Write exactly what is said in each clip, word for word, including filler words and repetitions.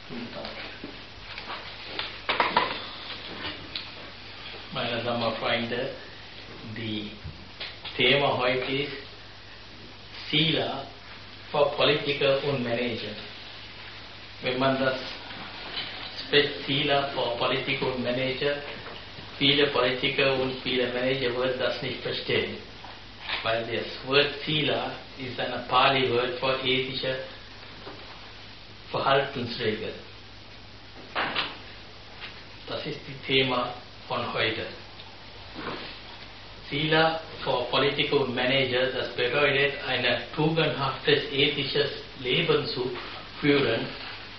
Meine Damen und Freunde, die Thema heute ist Sila für Politiker und Manager. Wenn man das spricht, Sila für Politiker und Manager, viele Politiker und viele Manager würden das nicht verstehen. Weil das Wort Sila ist ein Pali-Wort für ethische Verhaltensregeln. Das ist das Thema von heute. Sila für Politiker und Manager, das bedeutet, ein tugendhaftes, ethisches Leben zu führen,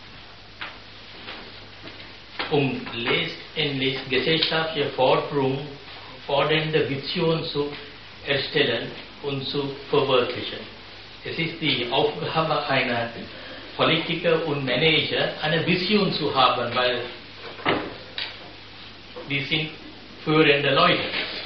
um letztendlich gesellschaftliche Forderungen, fordernde Visionen zu erstellen und zu verwirklichen. Es ist die Aufgabe einer Politiker und Manager, eine Vision zu haben, weil die sind führende Leute.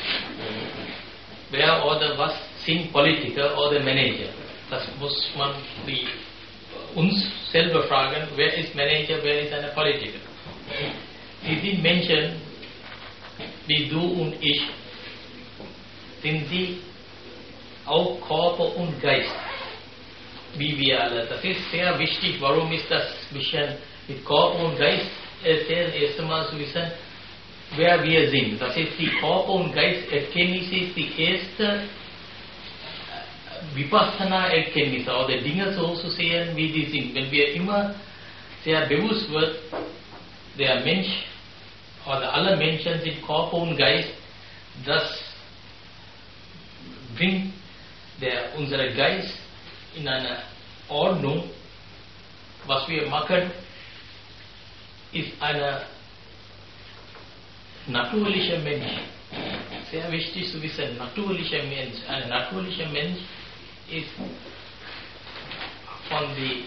Wer oder was sind Politiker oder Manager? Das muss man die, uns selber fragen, wer ist Manager, wer ist ein Politiker? Die sind Menschen, wie du und ich, sind sie auch Körper und Geist, wie wir alle. Das ist sehr wichtig. Warum ist das bisschen mit Körper und Geist erzählen? Erst einmal zu wissen, wer wir sind. Das ist die Körper- und Geisterkenntnis, ist die erste Vipassana-Erkenntnis, oder Dinge so zu sehen, wie die sind. Wenn wir immer sehr bewusst wird, der Mensch oder alle Menschen sind Körper und Geist, das bringt der, unseren Geist in eine Ordnung. Was wir machen, ist eine natürlicher Mensch. Sehr wichtig zu wissen, natürlicher Mensch. Ein natürlicher Mensch ist von die,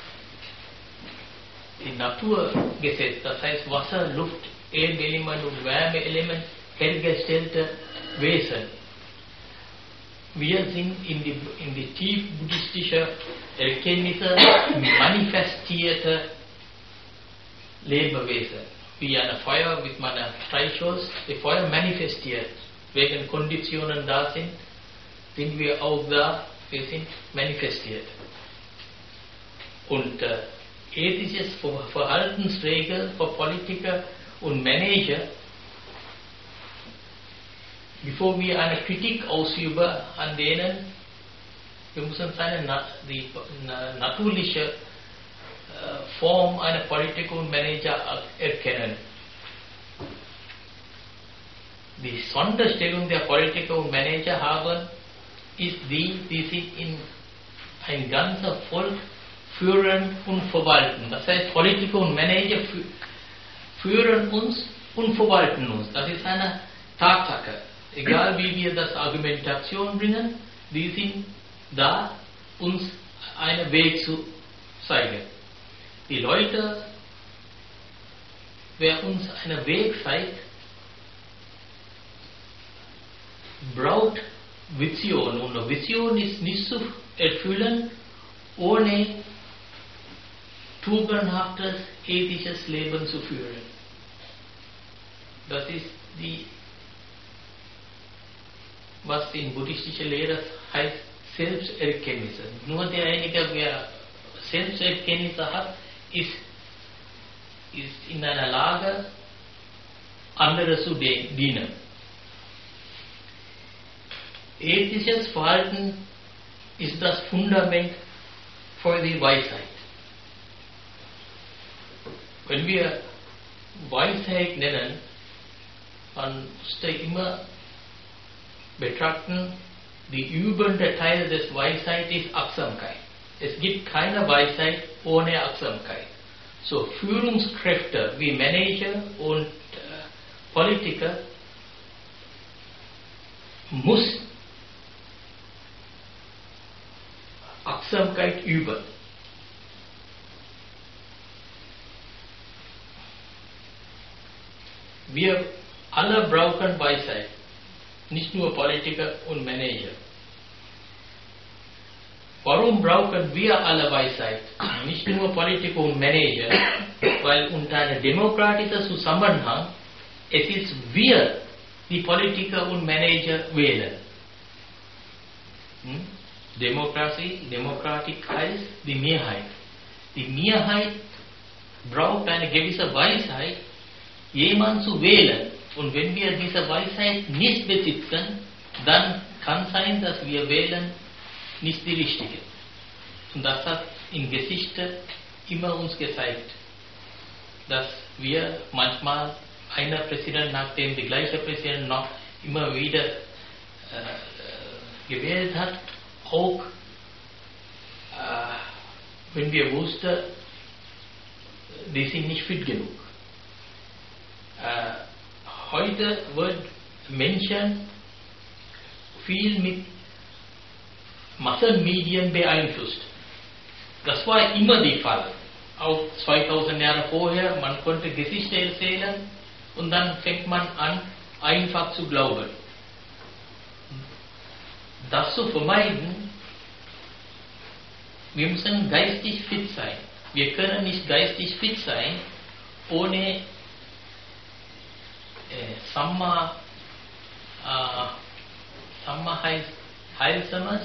die Naturgesetz, das heißt Wasser, Luft, Erdelement und Wärmeelement hergestellte Wesen. Wir sind in die, in die tief buddhistische Erkenntnisse manifestierte Lebewesen. Wie ein Feuer mit meiner Streichholz, das Feuer manifestiert. Wegen Konditionen da sind, sind wir auch da, wir sind manifestiert. Und äh, ethisches Verhaltensregeln für Politiker und Manager, bevor wir eine Kritik ausüben an denen, wir müssen seine die natürliche Form einer Politiker und Manager erkennen. Die Sonderstellung der Politiker und Manager haben, ist die, die sich in ein ganzer Volk führen und verwalten. Das heißt, Politiker und Manager führen uns und verwalten uns. Das ist eine Tatsache. Egal wie wir das Argumentation bringen, die sind da, uns einen Weg zu zeigen. Die Leute, wer uns einen Weg zeigt, braucht Vision. Und eine Vision ist nicht zu erfüllen, ohne tugendhaftes, ethisches Leben zu führen. Das ist die, was in buddhistischer Lehre heißt, Selbsterkenntnis. Nur derjenige, der Selbsterkenntnis hat, ist, ist in einer Lage, andere zu dienen. Ethisches Verhalten ist das Fundament für die Weisheit. Wenn wir Weisheit nennen, dann müsste immer betrachten, die übende Teil des Weisheit ist Achtsamkeit. Es gibt keine Weisheit ohne Achtsamkeit. So Führungskräfte wie Manager und äh, Politiker muss Achtsamkeit üben. Wir alle brauchen Weisheit, nicht nur Politiker und Manager. warum brauchen wir alle Weisheit? Nicht nur Politiker und Manager, weil unter einem demokratischen Zusammenhang es ist wir, die Politiker und Manager wählen. Hm? Demokratie, Demokratik heißt die Mehrheit. Die Mehrheit braucht eine gewisse Weisheit, jemanden zu wählen. Und wenn wir diese Weisheit nicht besitzen, dann kann sein, dass wir wählen nicht die Richtige. Und das hat in Geschichte immer uns gezeigt, dass wir manchmal einer Präsident nach dem der gleiche Präsident noch immer wieder äh, gewählt hat, auch äh, wenn wir wussten, die sind nicht fit genug. Äh, heute wird Menschen viel mit Massenmedien beeinflusst. Das war immer der Fall. Auch zweitausend Jahre vorher, man konnte Geschichte erzählen und dann fängt man an, einfach zu glauben. Das zu vermeiden, wir müssen geistig fit sein. Wir können nicht geistig fit sein, ohne äh, Samma, äh, Samma heißt Heilsames,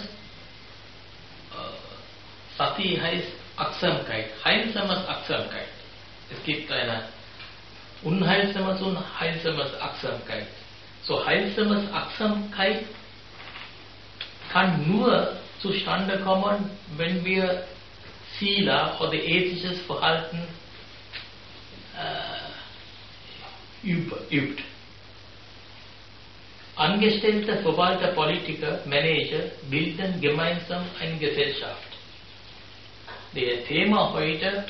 äh, Sati heißt Achtsamkeit. Heilsames Achtsamkeit. Es gibt eine unheilsames und heilsames Achtsamkeit. So heilsames Achtsamkeit kann nur zustande kommen, wenn wir Sila oder ethisches Verhalten äh, übt. Angestellte, Verwalter, Politiker, Manager bilden gemeinsam eine Gesellschaft. Das Thema heute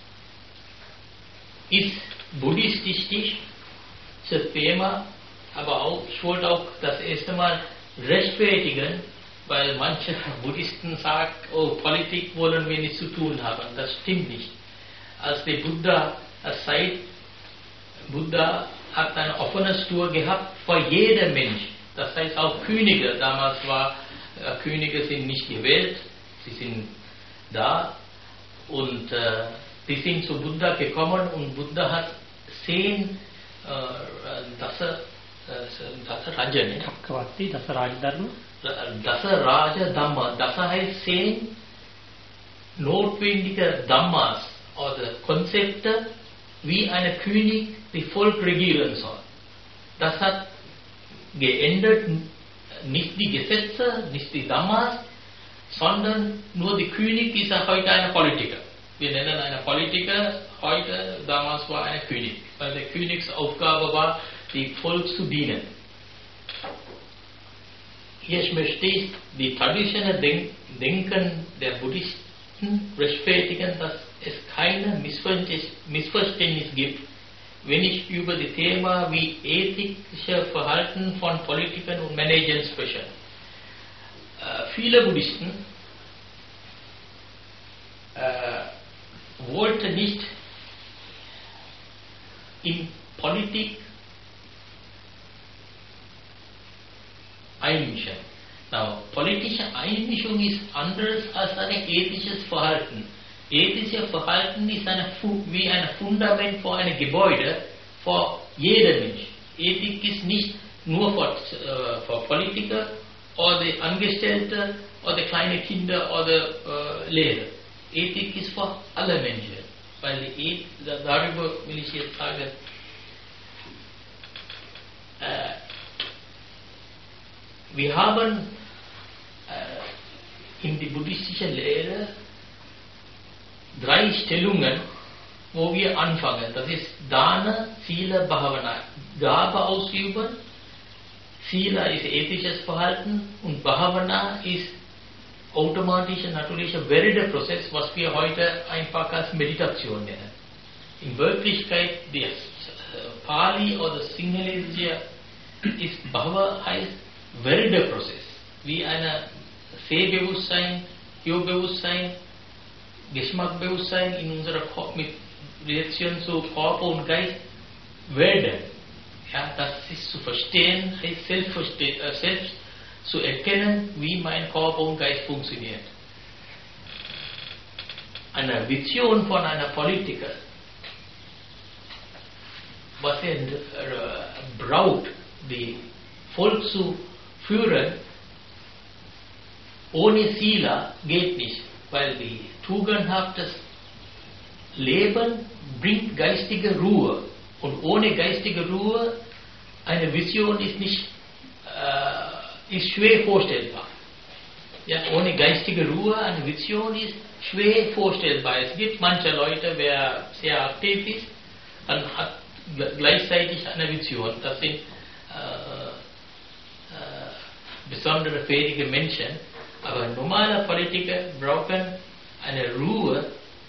ist buddhistisch, das Thema, aber auch, ich wollte auch das erste Mal rechtfertigen, weil manche Buddhisten sagen, oh, Politik wollen wir nicht zu tun haben. Das stimmt nicht. Als der Buddha, als seit Buddha hat eine offene Tür gehabt für jeden Mensch. Das heißt auch Könige. Damals war, äh, Könige sind nicht gewählt, sie sind da und äh, die sind zu Buddha gekommen und Buddha hat zehn äh, Dasa, äh, Dasa Raja, ne? Dasa Raja Dasa Raja Dhamma. Dasa heißt zehn notwendige Dhammas oder Konzepte, wie ein König die Volk regieren soll. Das hat geändert, nicht die Gesetze, nicht die Dhammas, sondern nur der König ist heute ein Politiker. Wir nennen einen Politiker heute, damals war ein König, weil der Königsaufgabe war, die Volk zu dienen. Hier möchte ich die traditionelle Denken der Buddhisten rechtfertigen, dass es keine Missverständnis gibt, wenn ich über das Thema wie ethische Verhalten von Politikern und Managern spreche. Äh, viele Buddhisten äh, wollten nicht in Politik einmischen. Now, politische Einmischung ist anders als ein ethisches Verhalten. Ethisches Verhalten ist eine, wie ein Fundament für ein Gebäude für jeden Mensch. Ethik ist nicht nur für, äh, für Politiker oder Angestellte oder kleine Kinder oder äh, Lehrer. Ethik ist für alle Menschen. Weil die, darüber will ich jetzt sagen, äh, wir haben äh, in der buddhistischen Lehre drei Stellungen, wo wir anfangen. Das ist Dana, Sila, Bhavana. Gabe ausüben, Sila ist ethisches Verhalten und Bhavana ist automatischer, natürlicher Werdeprozess, was wir heute einfach als Meditation nennen. In Wirklichkeit, das Pali oder Sinhalesische ist Bhava heißt Werdeprozess, wie ein Sehbewusstsein, Yogbewusstsein, Geschmackbewusstsein in unserer Kopf mit Reaktion zu Körper und Geist werden. Ja, das ist zu verstehen, heißt selbst, äh, selbst zu erkennen, wie mein Körper und Geist funktioniert. eine Vision von einer Politiker, was er braucht, die Volk zu führen, ohne Sila geht nicht, weil die tugendhaftes Leben bringt geistige Ruhe und ohne geistige Ruhe eine Vision ist nicht äh, ist schwer vorstellbar. Ja, ohne geistige Ruhe eine Vision ist schwer vorstellbar. Es gibt manche Leute, wer sehr aktiv ist, dann hat gleichzeitig eine Vision. Das sind äh, äh, besondere fähige Menschen. Aber normale Politiker brauchen eine Ruhe,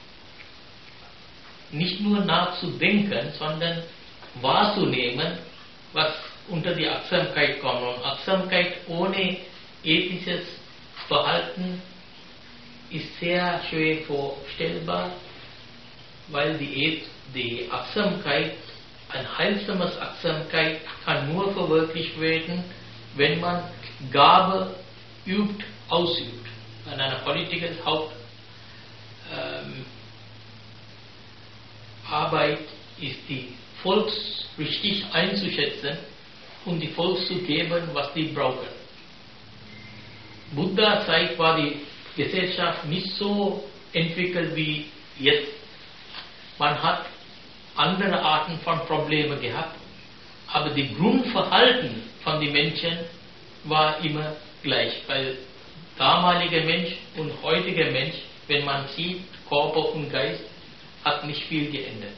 nicht nur nachzudenken, sondern wahrzunehmen, was unter die Achtsamkeit kommt. Und Achtsamkeit ohne ethisches Verhalten ist sehr schwer vorstellbar, weil die, die Achtsamkeit, ein heilsames Achtsamkeit kann nur verwirklicht werden, wenn man Gabe übt, ausübt. An einer Politikers Hauptarbeit ähm, ist die Volks richtig einzuschätzen und die Volks zu geben, was die brauchen. Buddha-Zeit war die Gesellschaft nicht so entwickelt wie jetzt. Man hat andere Arten von Problemen gehabt, aber das Grundverhalten von den Menschen war immer gleich, weil damaliger Mensch und heutiger Mensch, wenn man sieht, Körper und Geist, hat nicht viel geändert.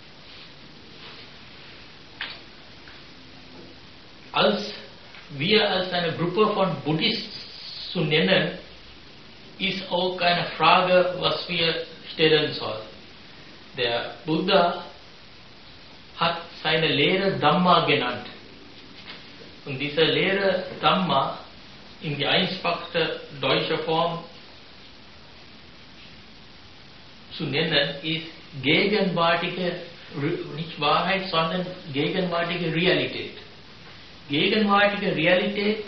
Als wir als eine Gruppe von Buddhisten zu nennen, ist auch eine Frage, was wir stellen sollen. Der Buddha hat seine Lehre Dhamma genannt. Und diese Lehre Dhamma in die einfachste deutsche Form zu nennen, ist gegenwärtige, nicht Wahrheit, sondern gegenwärtige Realität. Gegenwärtige Realität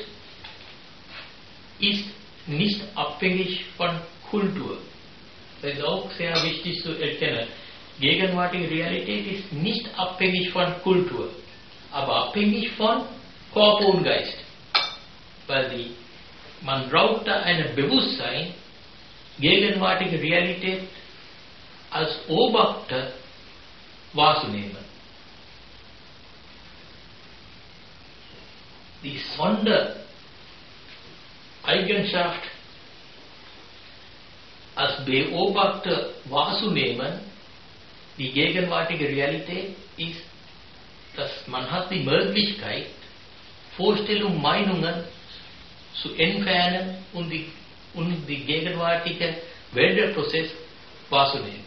ist nicht abhängig von Kultur. Das ist auch sehr wichtig zu erkennen. Gegenwärtige Realität ist nicht abhängig von Kultur, aber abhängig von Körper und Geist. Weil die, man braucht da ein Bewusstsein, gegenwärtige Realität als Beobachter wahrzunehmen. Die Sondereigenschaft als Beobachter wahrzunehmen, die gegenwärtige Realität ist, dass man hat die Möglichkeit, Vorstellungen, Meinungen zu entfernen und die, und die gegenwärtige Weltprozess wahrzunehmen.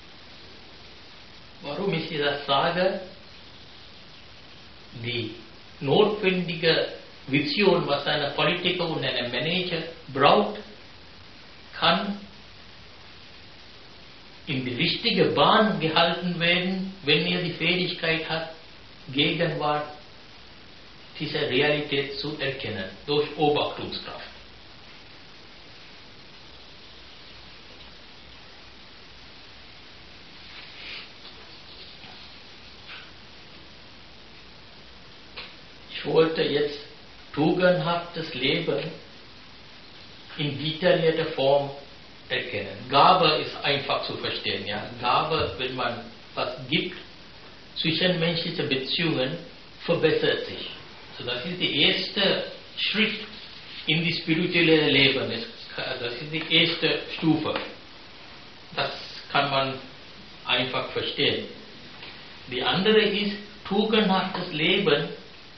Warum ich das sage? Die notwendige Vision, was ein Politiker und ein Manager braucht, kann in die richtige Bahn gehalten werden, wenn er die Fähigkeit hat, Gegenwart dieser Realität zu erkennen, durch Beobachtungskraft. Ich wollte jetzt tugendhaftes Leben in detaillierter Form erkennen. Gabe ist einfach zu verstehen. Ja? Gabe, wenn man was gibt, zwischenmenschliche Beziehungen verbessert sich. So, das ist der erste Schritt in die spirituelle Leben. Das ist die erste Stufe. Das kann man einfach verstehen. Die andere ist, tugendhaftes Leben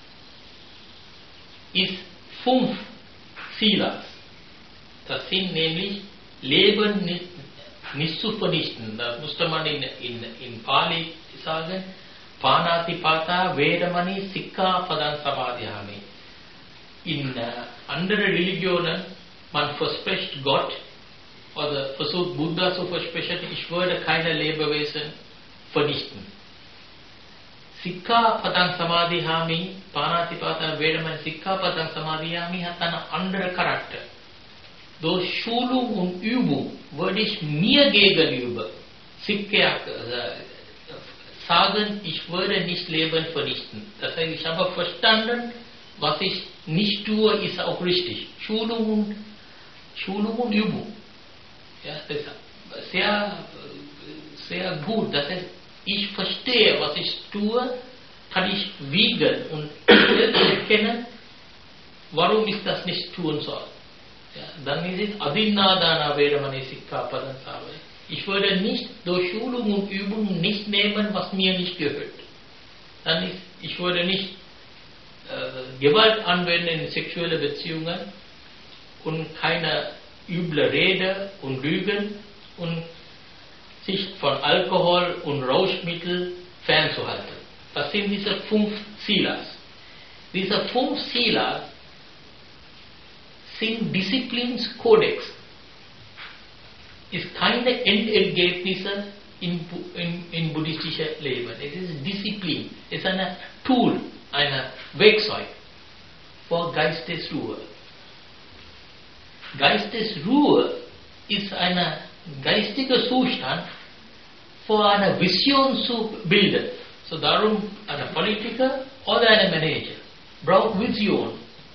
ist fünf Silas. Das sind nämlich Leben nicht, nicht zu vernichten. Da musste man in, in, in Pali sagen, Panatipata Vedamani Sikha Padan Samadhyami. In äh, anderen Religionen, man verspricht Gott oder versucht Buddha zu versprechen, ich würde keine Lebewesen vernichten. Sikha Padang Samadhyami, Panatipata Vedamani Sikha Padang Samadhyami hat einen anderen Charakter. durch Schulung und Übung würde ich mir gegenüber sagen, ich würde nicht Leben vernichten. Das heißt, ich habe verstanden, was ich nicht tue, ist auch richtig. Schulung und, Schulung und Übung. Ja, das ist sehr, sehr gut. Das heißt, ich verstehe, was ich tue, kann ich wiegen und erkennen, warum ich das nicht tun soll. Ja, dann ist es Adinadana Vedamani Sikkhapadam Savaya. Ich würde nicht durch Schulung und Übung nicht nehmen, was mir nicht gehört. Dann ist, ich würde nicht äh, Gewalt anwenden in sexuelle Beziehungen und keine üble Rede und Lügen und sich von Alkohol und Rauschmittel fernzuhalten. Das sind diese fünf Silas. Diese fünf Silas sind Disziplins-Kodex. Ist keine Endergebnisse in, in, in buddhistischer Leben. Es ist Disziplin. Es ist ein Tool, ein Werkzeug für Geistesruhe. Geistesruhe ist ein geistiger Zustand, für eine Vision zu bilden. So darum, ein Politiker oder ein Manager braucht Vision.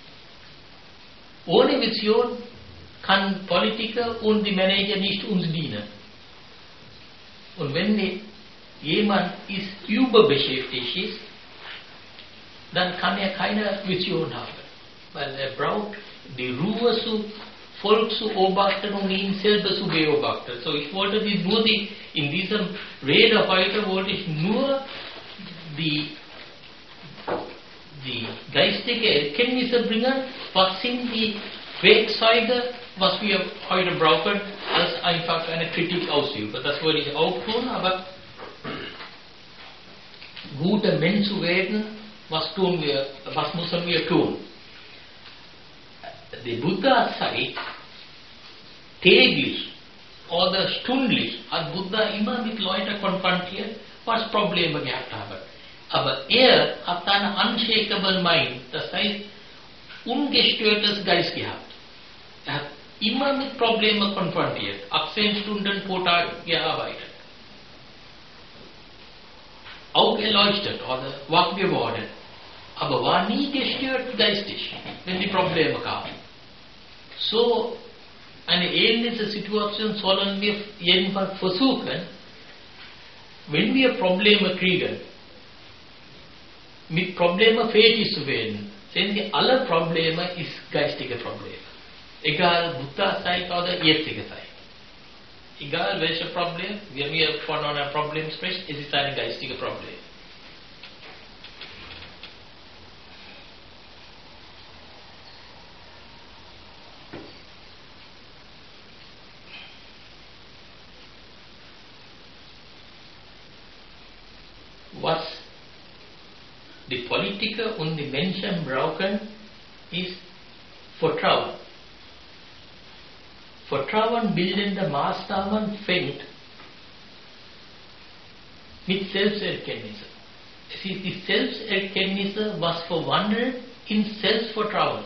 Ohne Vision kann Politiker und die Manager nicht uns dienen. Und wenn jemand ist überbeschäftigt ist, dann kann er keine Vision haben. Weil er braucht die Ruhe zu Volk zu beobachten und ihn selber zu beobachten. So ich wollte die, nur die, in diesem Rede heute wollte ich nur die, die geistige Erkenntnisse bringen, was sind die Werkzeuge, was wir heute brauchen, als einfach eine Kritik ausüben. Das würde ich auch tun, aber guter Mensch zu werden, was tun wir, was müssen wir tun? Die Buddha sagt, täglich oder stündlich hat Buddha immer mit Leuten konfrontiert, was Probleme gehabt haben. Aber er hat einen unshakable mind, das heißt, ungestörtes Geist gehabt. Er hat immer mit Problemen konfrontiert, achtzehn Stunden pro Tag gearbeitet. Auch erleuchtet oder wach geworden, aber war nie gestört geistig, wenn die Probleme kamen. So eine ähnliche Situation sollen wir jedenfalls versuchen, wenn wir Probleme kriegen, mit Problemen fertig zu werden. Sehen Sie, alle Probleme ist geistige Probleme. Egal Buddha-Zeit oder jetzige Zeit. Egal welches Problem, wenn wir von einem Problem sprechen, es ist ein geistiges Problem. Was die Politiker und die Menschen brauchen, ist Vertrauen. Vertrauen bildende Maßnahmen fängt mit Selbsterkenntnis. Es ist die Selbsterkenntnis, was verwandelt in Selbstvertrauen.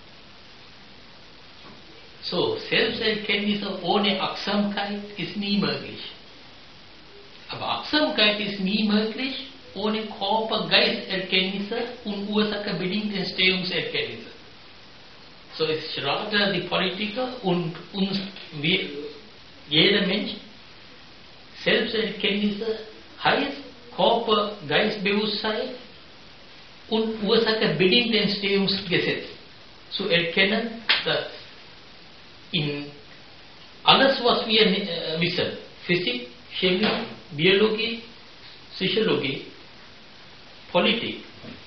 So, Selbsterkenntnis ohne Achtsamkeit ist nie möglich. Aber Achtsamkeit ist nie möglich ohne Körper-Geist-Erkenntnisse und Ursache-bedingte Entstehungserkenntnisse. So ich rate die Politiker und uns, wir, jeder Mensch, Selbsterkenntnisse heißt Körper-Geist-Bewusstsein und Ursache-bedingte Entstehungsgesetz zu erkennen, dass in alles, was wir äh, wissen, Physik, Chemie, Biologie, Psychologie, Politik,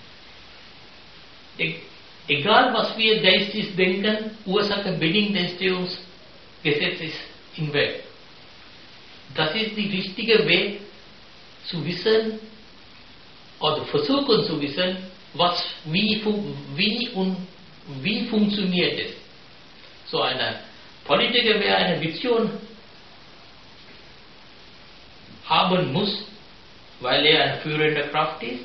e egal was wir geistig denken, Ursache bedingte Entstehungsgesetz ist im Weg. Das ist der richtige Weg zu wissen oder versuchen zu wissen, was, wie, wie und wie funktioniert es. So eine Politiker, wer eine Vision haben muss, weil er eine führende Kraft ist,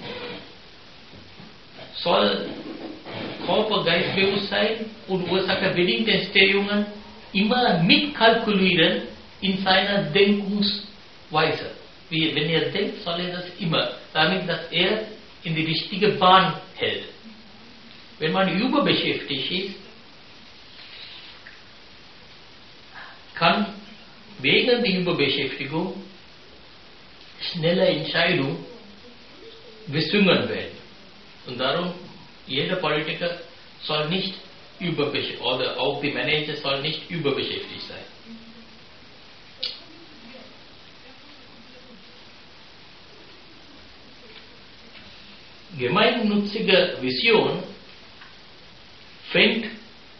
soll Körper-Geist-Bewusstsein und Ursache-bedingte Entstehungen immer mitkalkulieren in seiner Denkungsweise. Wie, wenn er denkt, soll er das immer, damit, dass er in die richtige Bahn hält. Wenn man überbeschäftigt ist, kann wegen der Überbeschäftigung schnelle Entscheidungen bezwungen werden. Und darum, jeder Politiker soll nicht überbeschäftigt, oder auch die Manager soll nicht überbeschäftigt sein. Gemeinnützige Vision fängt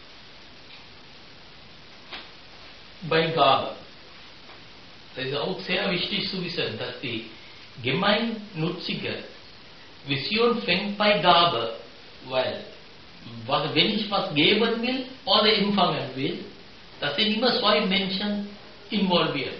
bei Gabe. Das ist auch sehr wichtig zu wissen, dass die gemeinnützige Vision fängt bei Gabe, weil was, wenn ich was geben will oder empfangen will, das sind immer zwei Menschen involviert.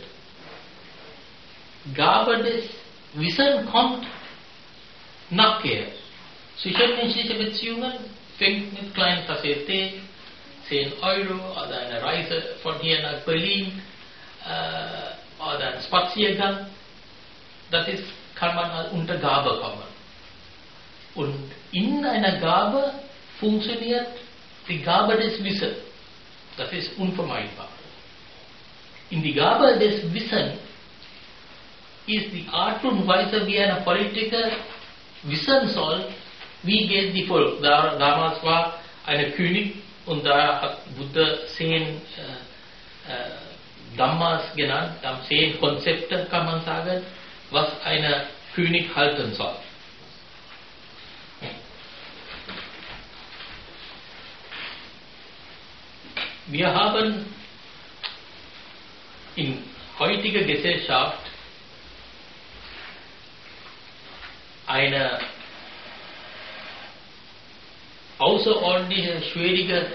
Gabe des Wissens kommt nachher. Zwischenmenschliche Beziehungen fängt mit kleinen Kassette, zehn Euro oder eine Reise von hier nach Berlin äh, oder ein Spaziergang. Das ist, kann man unter Gabe kommen. Und in einer Gabe funktioniert die Gabe des Wissens. Das ist unvermeidbar. In die Gabe des Wissens ist die Art und Weise, wie ein Politiker wissen soll, wie geht die Volk. Da, damals war ein König und da hat Buddha zehn äh, äh, Dhammas genannt, zehn Konzepte kann man sagen, was ein König halten soll. Wir haben in heutiger Gesellschaft eine außerordentliche schwierige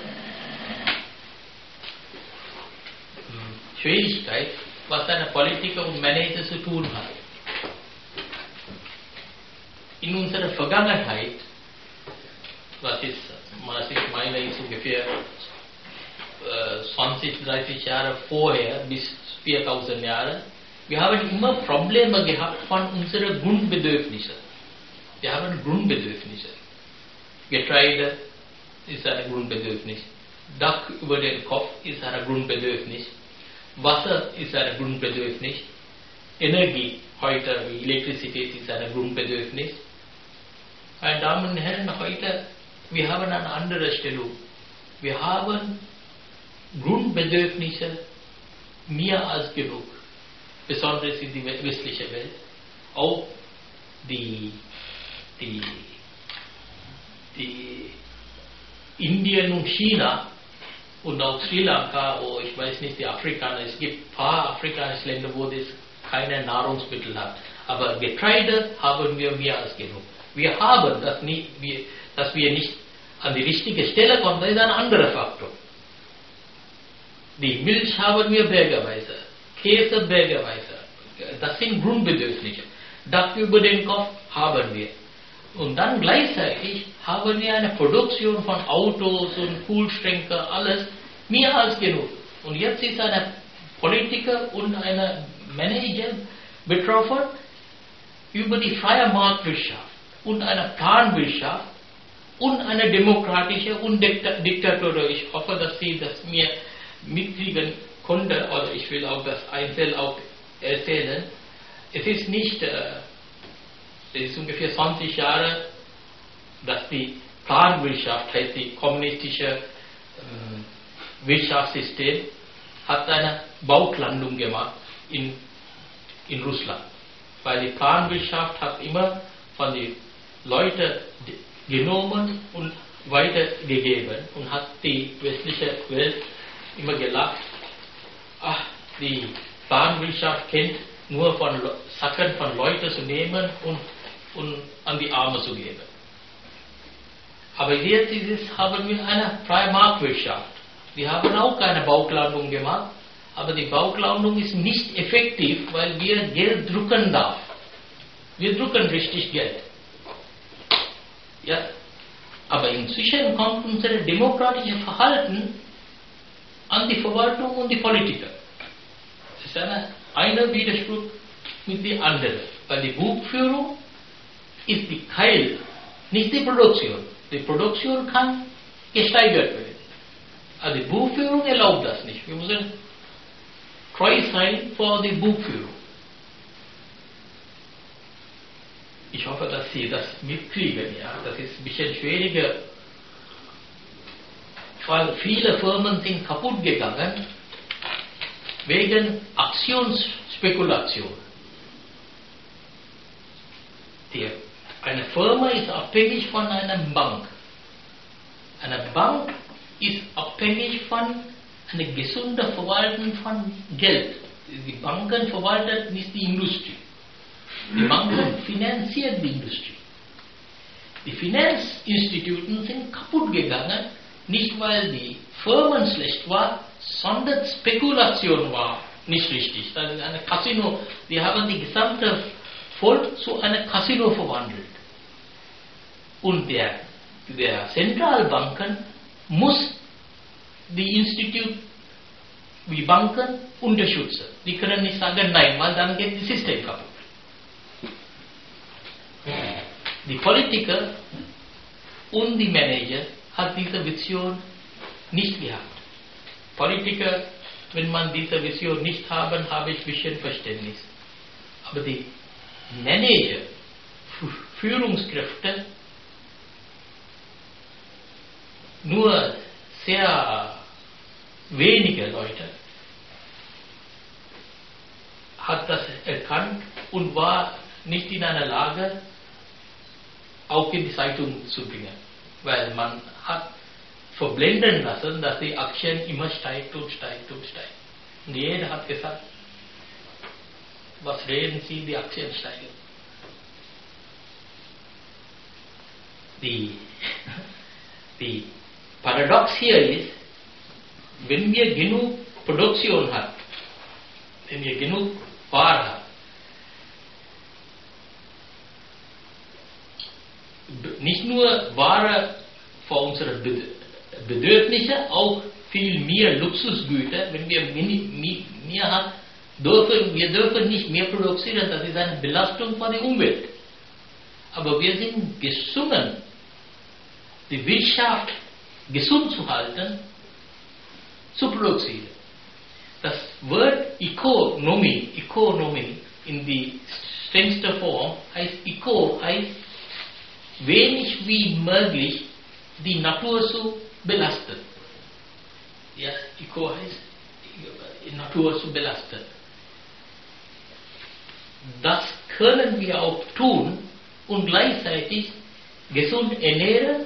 Schwierigkeit, was ein Politiker und Manager zu tun hat. In unserer Vergangenheit, was ist, was ich meine, ist ungefähr zwanzig, dreißig Jahre vorher bis viertausend Jahre, wir haben immer Probleme gehabt von unseren Grundbedürfnissen. Wir haben Grundbedürfnisse. Getreide ist ein Grundbedürfnis. Dach über den Kopf ist ein Grundbedürfnis. Wasser ist ein Grundbedürfnis. Energie, heute wie Elektrizität, ist ein Grundbedürfnis. Meine Damen und Herren, heute, wir haben eine andere Stellung. Wir haben Grundbedürfnisse mehr als genug, besonders in der westlichen Welt. Auch die, die, die Indien und China und auch Sri Lanka, oh, ich weiß nicht, die Afrikaner, es gibt ein paar afrikanische Länder, wo es keine Nahrungsmittel hat. Aber Getreide haben wir mehr als genug. Wir haben das nicht, wir, dass wir nicht an die richtige Stelle kommen, das ist ein anderer Faktor. Die Milch haben wir bergeweise, Käse bergeweise. Das sind Grundbedürfnisse. Dach über den Kopf haben wir. Und dann gleichzeitig haben wir eine Produktion von Autos und Kühlschränke, alles mehr als genug. Und jetzt ist ein Politiker und ein Manager betroffen über die freie Marktwirtschaft und eine Planwirtschaft und eine demokratische und Diktatur. Ich hoffe, dass Sie das mir mitkriegen konnten, oder ich will auch das einzeln auch erzählen. Es ist nicht, äh, es ist ungefähr zwanzig Jahre, dass die Planwirtschaft, heißt die kommunistische äh, Wirtschaftssystem, hat eine Bauchlandung gemacht in, in Russland. Weil die Planwirtschaft hat immer von den Leuten genommen und weitergegeben und hat die westliche Welt immer gelacht. Ach, die Planwirtschaft kennt nur von Sachen von Leuten zu nehmen und, und an die Arme zu geben. Aber jetzt ist es, haben wir eine freie Marktwirtschaft. Wir haben auch keine Bauchlandung gemacht, aber die Bauchlandung ist nicht effektiv, weil wir Geld drucken darf. Wir drucken richtig Geld. Ja, aber inzwischen kommt unser demokratisches Verhalten an die Verwaltung und die Politiker. Das ist eine, einer Widerspruch mit dem anderen. Weil die Buchführung ist die Keil, nicht die Produktion. Die Produktion kann gesteigert werden. Also die Buchführung erlaubt das nicht. Wir müssen treu sein vor die Buchführung. Ich hoffe, dass Sie das mitkriegen. Ja? Das ist ein bisschen schwieriger, weil viele Firmen sind kaputt gegangen wegen Aktionsspekulation. Die, eine Firma ist abhängig von einer Bank. Eine Bank ist abhängig von einer gesunden Verwaltung von Geld. Die Banken verwalten nicht die Industrie. Die Banken finanzieren die Industrie. Die Finanzinstituten sind kaputt gegangen, nicht weil die Firmen schlecht waren, sondern Spekulation war nicht richtig. Das ist eine Casino. Wir haben die gesamte Volk zu einer Casino verwandelt. Und der, der Zentralbanken muss die Institute wie Banken unterstützen. Die können nicht sagen nein, weil dann geht das System kaputt. Die Politiker und die Manager hat diese Vision nicht gehabt. Politiker, wenn man diese Vision nicht haben, habe ich ein bisschen Verständnis. Aber die Manager, Führungskräfte, nur sehr wenige Leute hat das erkannt und war nicht in einer Lage, auch in die Zeitung zu bringen. Weil man hat verblenden lassen, dass die Aktien immer steigt und steigt und steigt. Und jeder hat gesagt, was reden Sie, die Aktien steigen. Die, die Paradox hier ist, wenn wir genug Produktion haben, wenn wir genug Ware haben, nicht nur Ware für unsere Bedürfnisse, auch viel mehr Luxusgüter, wenn wir mehr haben, dürfen, wir dürfen nicht mehr produzieren, das ist eine Belastung für die Umwelt. Aber wir sind gezwungen, die Wirtschaft gesund zu halten, zu produzieren. Das Wort Economy, Economy in die strengste Form heißt Eco, heißt wenig wie möglich die Natur zu belasten. Ja, Eco heißt die Natur zu belasten. Das können wir auch tun und gleichzeitig gesund ernähren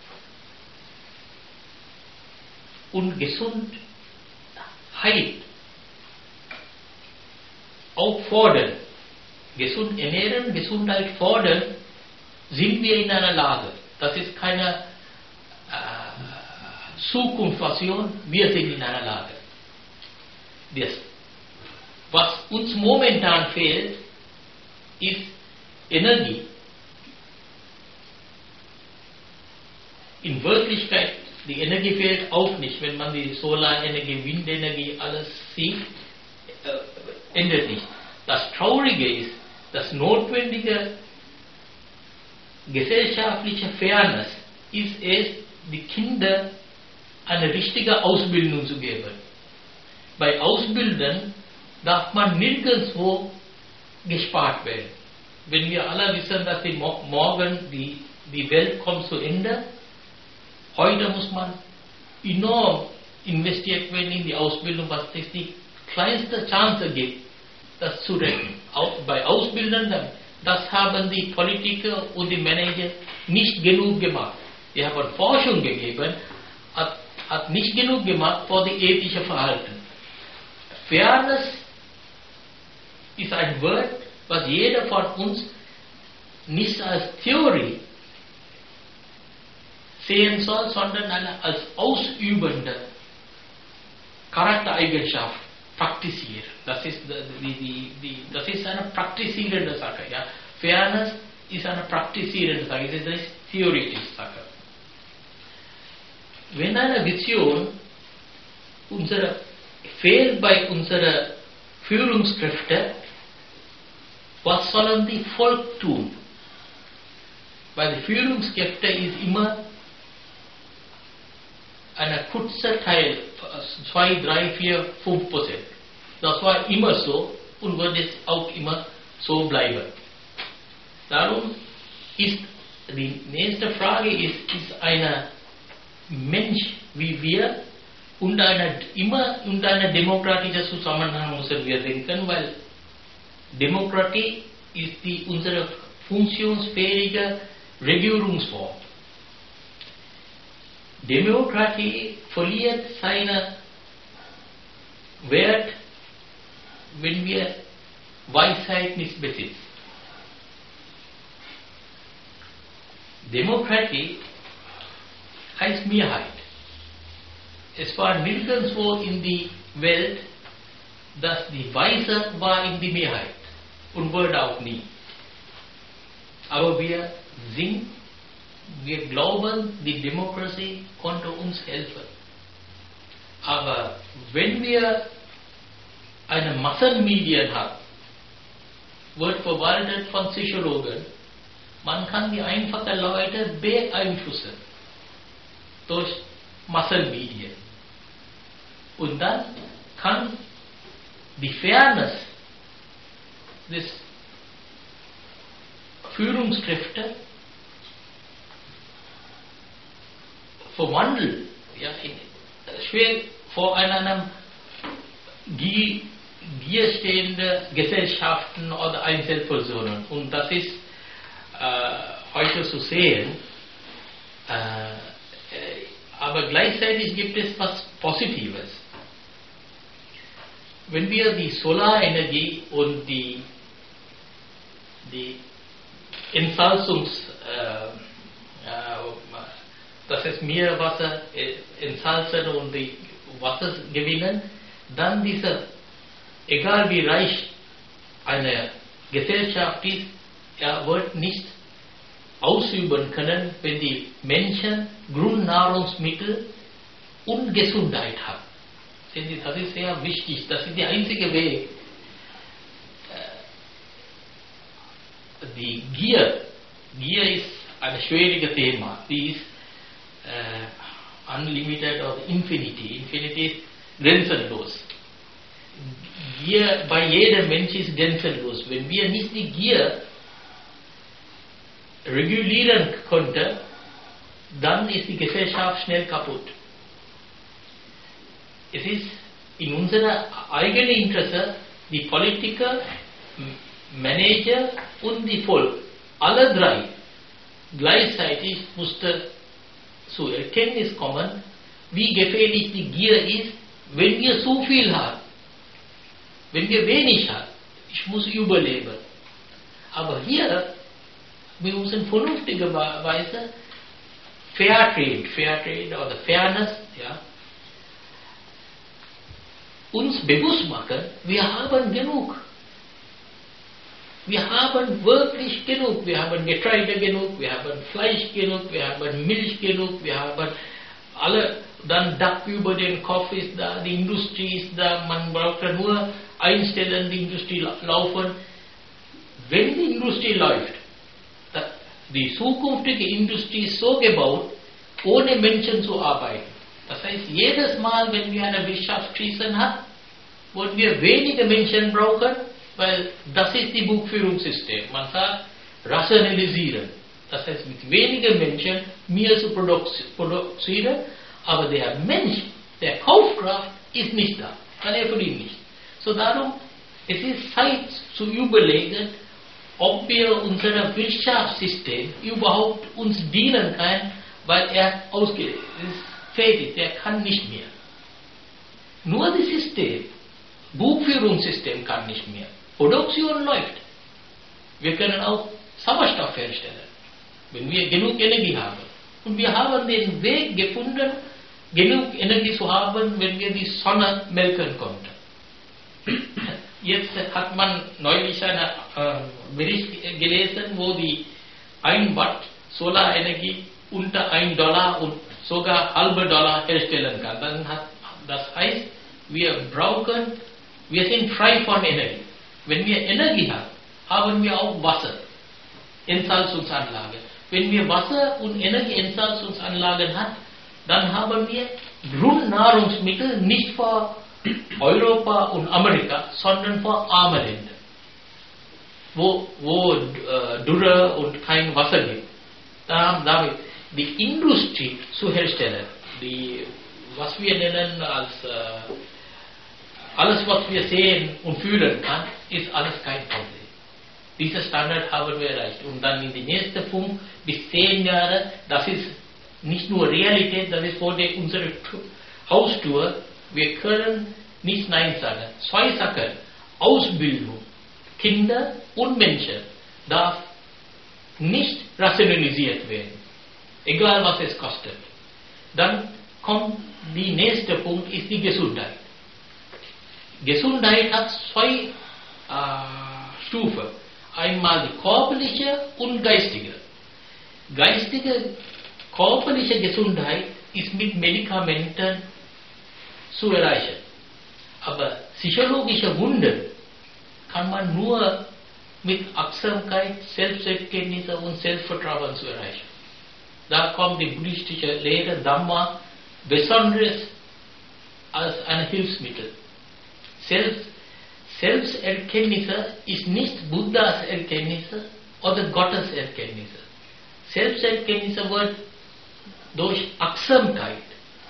und gesund heilen. Auch fordern. Gesund ernähren, Gesundheit fordern, sind wir in einer Lage. Das ist keine äh, Zukunftsvision, wir sind in einer Lage. Das, was uns momentan fehlt, ist Energie. In Wirklichkeit, die Energie fehlt auch nicht, wenn man die Solarenergie, Windenergie, alles sieht, äh, ändert nicht. Das Traurige ist, das notwendige gesellschaftliche Fairness ist es, die Kinder eine richtige Ausbildung zu geben. Bei Ausbildern darf man nirgendwo gespart werden. Wenn wir alle wissen, dass die Mo morgen die, die Welt kommt zu Ende, heute muss man enorm investiert werden in die Ausbildung, was es die kleinste Chance gibt, das zu retten. Auch bei Ausbildern, das haben die Politiker und die Manager nicht genug gemacht. Die haben Forschung gegeben, hat, hat nicht genug gemacht für die ethische Verhalten. Fairness ist ein Wort, was jeder von uns nicht als Theorie sehen soll, sondern eine als ausübende Charaktereigenschaft praktizieren. Das ist, die, die, die, das ist eine praktizierende Sache. Ja. Fairness ist eine praktizierende Sache, es ist eine theoretische Sache. Wenn eine Vision unsere fehlt bei unseren Führungskräften, was sollen die Volk tun? Weil die Führungskräfte ist immer ein kurzer Teil, zwei, drei, vier, fünf Prozent. Das war immer so und wird es auch immer so bleiben. Darum ist die nächste Frage ist, ist ein Mensch wie wir unter einer, immer unter einer demokratischen Zusammenhang müssen wir denken, weil Demokratie ist die unsere funktionsfähige Regierungsform. Demokratie verliert seinen Wert, wenn wir Weisheit nicht besitzen. Demokratie heißt Mehrheit. Es war nirgendwo in die Welt, dass die Weise war in die Mehrheit und wurde auch nie. Aber wir sind, wir glauben, die Demokratie konnte uns helfen. Aber wenn wir eine Massenmedien haben, wird verwaltet von Psychologen, man kann die einfachen Leute beeinflussen durch Massenmedien. Und dann kann die Fairness des Führungskräfte verwandeln, ja, in, schwer vor einem Gier stehenden Gesellschaften oder Einzelpersonen. Und das ist äh, heute zu sehen. Äh, aber gleichzeitig gibt es was Positives. Wenn wir die Solarenergie und die, die Entsalzungs, äh, äh, das ist Meerwasser äh, entsalzen und die Wasser gewinnen, dann diese, egal wie reich eine Gesellschaft ist, er wird nicht ausüben können, wenn die Menschen Grundnahrungsmittel und Gesundheit haben. Das ist sehr wichtig, das ist der einzige Weg. Die Gier, Gier ist ein schwieriges Thema, die ist äh, unlimited oder infinity, infinity ist grenzenlos. Gier bei jedem Mensch ist grenzenlos. Wenn wir nicht die Gier regulieren konnten, dann ist die Gesellschaft schnell kaputt. Es ist in unserem eigenen Interesse, die Politiker, Manager und die Volk, alle drei gleichzeitig mussten zur Erkenntnis kommen, wie gefährlich die Gier ist, wenn wir zu viel haben. Wenn wir wenig haben, ich muss überleben. Aber hier, wir müssen vernünftigerweise Fairtrade, Fairtrade oder Fairness, ja, uns bewusst machen, wir haben genug. Wir haben wirklich genug. Wir haben Getreide genug, wir haben Fleisch genug, wir haben Milch genug, wir haben alle, dann Dach über den Kopf ist da, die Industrie ist da, man braucht ja nur einstellen, die Industrie laufen. Wenn die Industrie läuft, die zukünftige Industrie ist so gebaut, ohne Menschen zu arbeiten. Das heißt, jedes Mal, wenn wir eine Wirtschaftskrise haben, werden wir weniger Menschen brauchen, weil das ist die Buchführungssystem. Man sagt, rationalisieren. Das heißt, mit weniger Menschen mehr zu produzieren, aber der Mensch, der Kaufkraft, ist nicht da. Kann er verdient nicht. So darum, es ist Zeit zu überlegen, ob wir unser Wirtschaftssystem überhaupt uns dienen kann, weil er ausgelegt ist, fertig, er kann nicht mehr. Nur das System, Buchführungssystem kann nicht mehr. Produktion läuft. Wir können auch Sauerstoff herstellen, wenn wir genug Energie haben. Und wir haben den Weg gefunden, genug Energie zu haben, wenn wir die Sonne melken konnten. Jetzt hat man neulich einen äh, Bericht gelesen, wo die ein Watt Solarenergie unter ein Dollar und sogar halbe Dollar herstellen kann. Dann hat Das heißt, wir brauchen, wir sind frei von Energie. Wenn wir Energie haben, haben wir auch Wasser, Entsalzungsanlage. Wenn wir Wasser- und Energieentsalzungsanlagen haben, dann haben wir Grundnahrungsmittel nicht für Europa und Amerika, sondern für arme Länder, wo, wo äh, Dürre und kein Wasser gibt. Da, damit die Industrie zu herstellen, die, was wir nennen als äh, alles, was wir sehen und fühlen kann, ist alles kein Problem. Dieser Standard haben wir erreicht. Und dann in den nächsten fünf bis zehn Jahren, das ist nicht nur Realität, das ist vor der, unsere Haustür. Wir können nicht Nein sagen. Zwei Sachen, Ausbildung, Kinder und Menschen darf nicht rationalisiert werden, egal was es kostet. Dann kommt der nächste Punkt, ist die Gesundheit. Gesundheit hat zwei äh, Stufen. Einmal die körperliche und geistige. Geistige, körperliche Gesundheit ist mit Medikamenten zu erreichen. Aber psychologische Wunder kann man nur mit Achtsamkeit, Selbsterkenntnis und Selbstvertrauen zu erreichen. Da kommt die buddhistische Lehre Dhamma besonders als ein Hilfsmittel. Selbst, Selbsterkenntnis ist nicht Buddhas Erkenntnis oder Gottes Erkenntnis. Selbsterkenntnis wird durch Achtsamkeit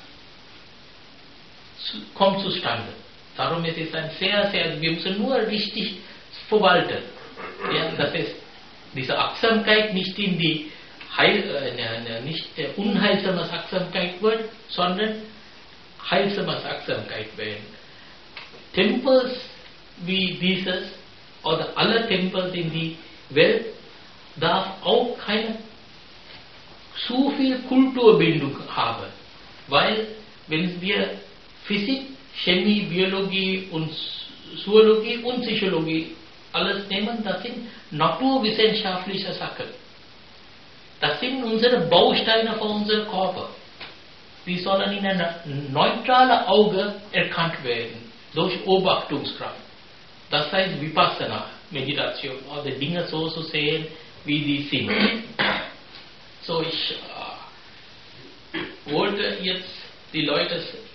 kommt zustande. Darum ist es ein sehr, sehr, wir müssen nur richtig verwalten. Ja, das ist diese Achtsamkeit nicht in die Heil, äh, nicht äh, unheilsame Achtsamkeit wird, sondern heilsame Achtsamkeit werden. Tempels wie dieses oder alle Tempel in die Welt darf auch keine zu viel Kulturbildung haben, weil wenn wir Physik, Chemie, Biologie und Zoologie und Psychologie alles nehmen, das sind naturwissenschaftliche Sachen. Das sind unsere Bausteine für unseren Körper. Die sollen in einem neutralen Auge erkannt werden, durch Beobachtungskraft. Das heißt Vipassana, Meditation, oder Dinge so zu sehen, wie die sind. So, ich äh, wollte jetzt die Leute,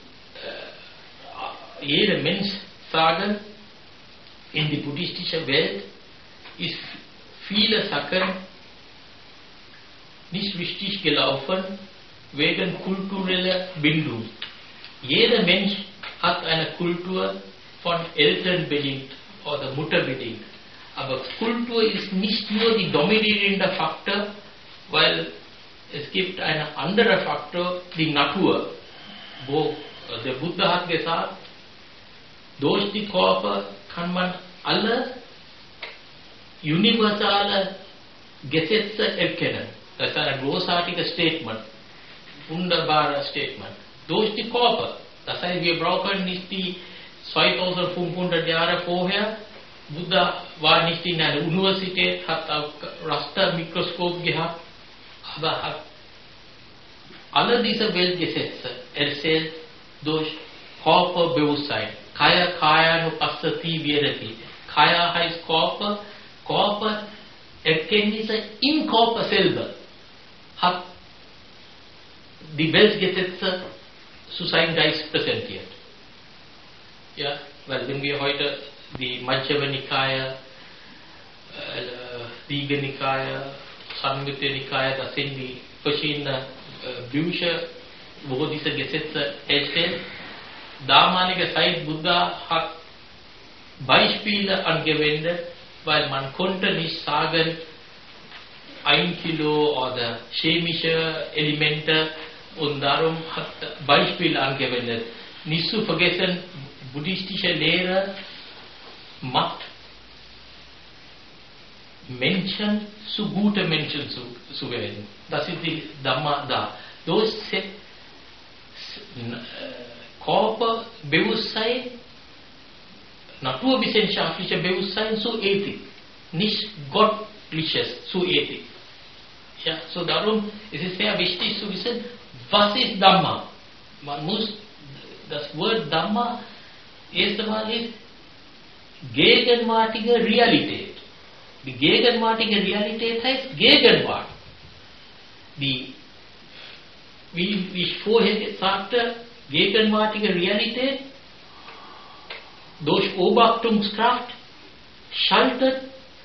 äh, jeder Mensch sagen, in die buddhistische Welt ist viele Sachen nicht richtig gelaufen wegen kultureller Bildung. Jeder Mensch hat eine Kultur von Eltern bedingt oder Mutter bedingt. Aber Kultur ist nicht nur die dominierende Faktor, weil es gibt einen anderen Faktor, die Natur, wo der Buddha hat gesagt, durch die Körper kann man alle universale Gesetze erkennen. Das ist ein großartiges Statement, wunderbares Statement. Durch die Körper. Das heißt, wir brauchen nicht die zweitausendfünfhundert Jahre vorher. Buddha war nicht in einer Universität, hat auch Rastermikroskop gehabt, aber hat alle diese Weltgesetze erzählt durch Körperbewusstsein. Kaya Kaya Nupassati Virati. Kaya heißt Körper, Körper Erkenntnisse im Körper selber hat die Weltgesetze zu seinem Geist präsentiert. Ja, weil wenn wir heute die Majjhima Nikaya, äh, Digha Nikaya, Samyutta Nikaya, das sind die verschiedenen äh, Bücher, wo diese Gesetze erstellt. Damalige Zeit Buddha hat Beispiele angewendet, weil man konnte nicht sagen, ein Kilo oder chemische Elemente, und darum hat Beispiele angewendet. Nicht zu vergessen, buddhistische Lehre macht Menschen zu guten Menschen zu, zu werden. Das ist die Dhamma da. Durch Körperbewusstsein, naturwissenschaftliches Bewusstsein zu Ethik, nicht göttliches zu Ethik. Ja, so darum ist es sehr wichtig zu wissen, was ist Dhamma. Man muss das Wort Dhamma erst einmal ist gegenwärtige Realität. Die gegenwärtige Realität heißt Gegenwart. Die, wie, wie ich vorher sagte, gegenwärtige Realität durch Beobachtungskraft schaltet,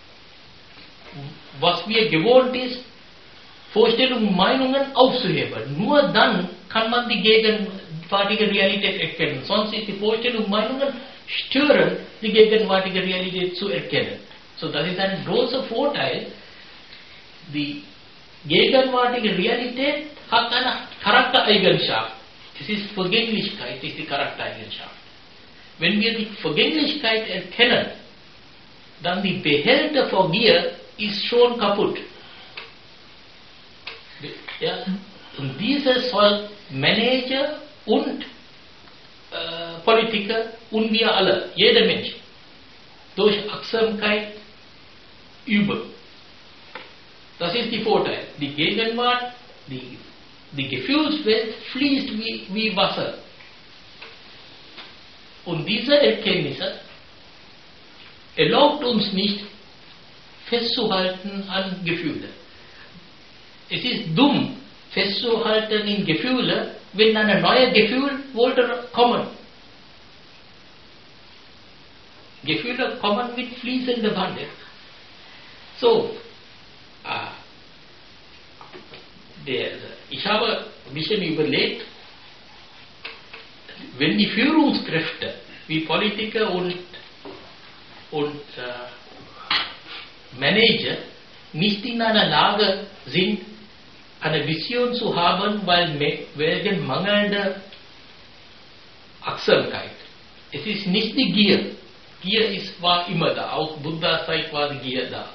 was wir gewohnt ist, Vorstellungen, Meinungen aufzuheben. Nur dann kann man die gegenwärtige Realität erkennen. Sonst ist die Vorstellung, Meinungen stören, die gegenwärtige Realität zu erkennen. So, das ist ein großer Vorteil. Die gegenwärtige Realität hat eine Charaktereigenschaft. Es ist Vergänglichkeit, ist die Charaktereigenschaft. Wenn wir die Vergänglichkeit erkennen, dann die Behälter von Gier ist schon kaputt. Ja, und dieses soll Manager und äh, Politiker und wir alle, jeder Mensch, durch Achtsamkeit üben. Das ist der Vorteil. Die Gegenwart, die, die Gefühlswelt fließt wie, wie Wasser. Und diese Erkenntnisse erlaubt uns nicht festzuhalten an Gefühle. Es ist dumm, festzuhalten in Gefühle, wenn ein neues Gefühl wollte kommen. Gefühle kommen mit fließender Bande. So, ah, der, ich habe ein bisschen überlegt, wenn die Führungskräfte wie Politiker und, und äh, Manager nicht in einer Lage sind, eine Vision zu haben, weil wegen mangelnder Achtsamkeit. Es ist nicht die Gier. Gier ist, war immer da. Auch Buddhas Zeit war die Gier da.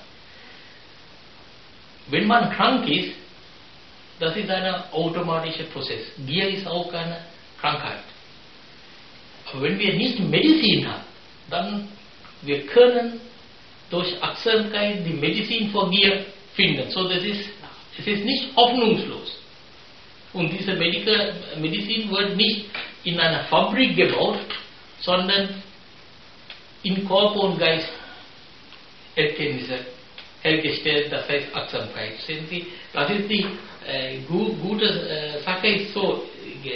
Wenn man krank ist, das ist ein automatischer Prozess. Gier ist auch eine Krankheit. Aber wenn wir nicht Medizin haben, dann wir können durch Achtsamkeit die Medizin vor Gier finden. So, das ist, es ist nicht hoffnungslos. Und diese Medical, Medizin wird nicht in einer Fabrik gebaut, sondern in Körper und Geist Erkenntnisse hergestellt, das heißt Achtsamkeit. Sehen Sie, das ist die äh, gu, gute äh, Sache ist so, äh,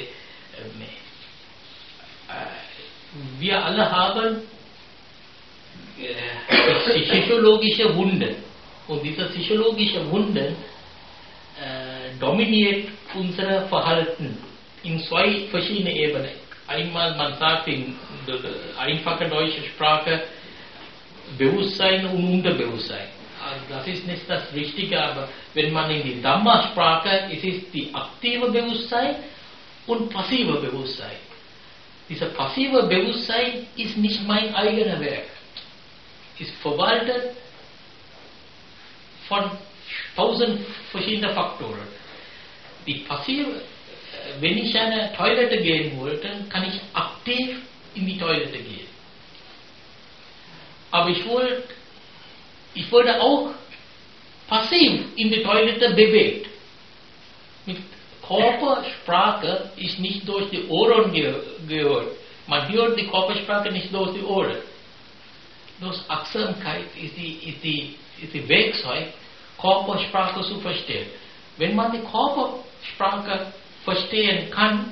äh, wir alle haben äh, psychologische Wunden und diese psychologische Wunden äh, dominiert unser Verhalten in zwei verschiedenen Ebenen. Einmal, man sagt in einfacher deutscher Sprache Bewusstsein und Unterbewusstsein. Also das ist nicht das Richtige, aber wenn man in die Dhamma-Sprache, es ist die aktive Bewusstsein und passive Bewusstsein. Dieses passive Bewusstsein ist nicht mein eigenes Werk. Ist verwaltet von tausend verschiedenen Faktoren. Die passive, wenn ich eine Toilette gehen wollte, kann ich aktiv in die Toilette gehen. Aber ich wollte, ich wurde auch passiv in die Toilette bewegt. Mit Körpersprache ist nicht durch die Ohren gehört. Man hört die Körpersprache nicht durch die Ohren. Durch Achtsamkeit ist die, ist die, ist die Werkzeug, Körpersprache zu verstehen. Wenn man die Körpersprache verstehen kann,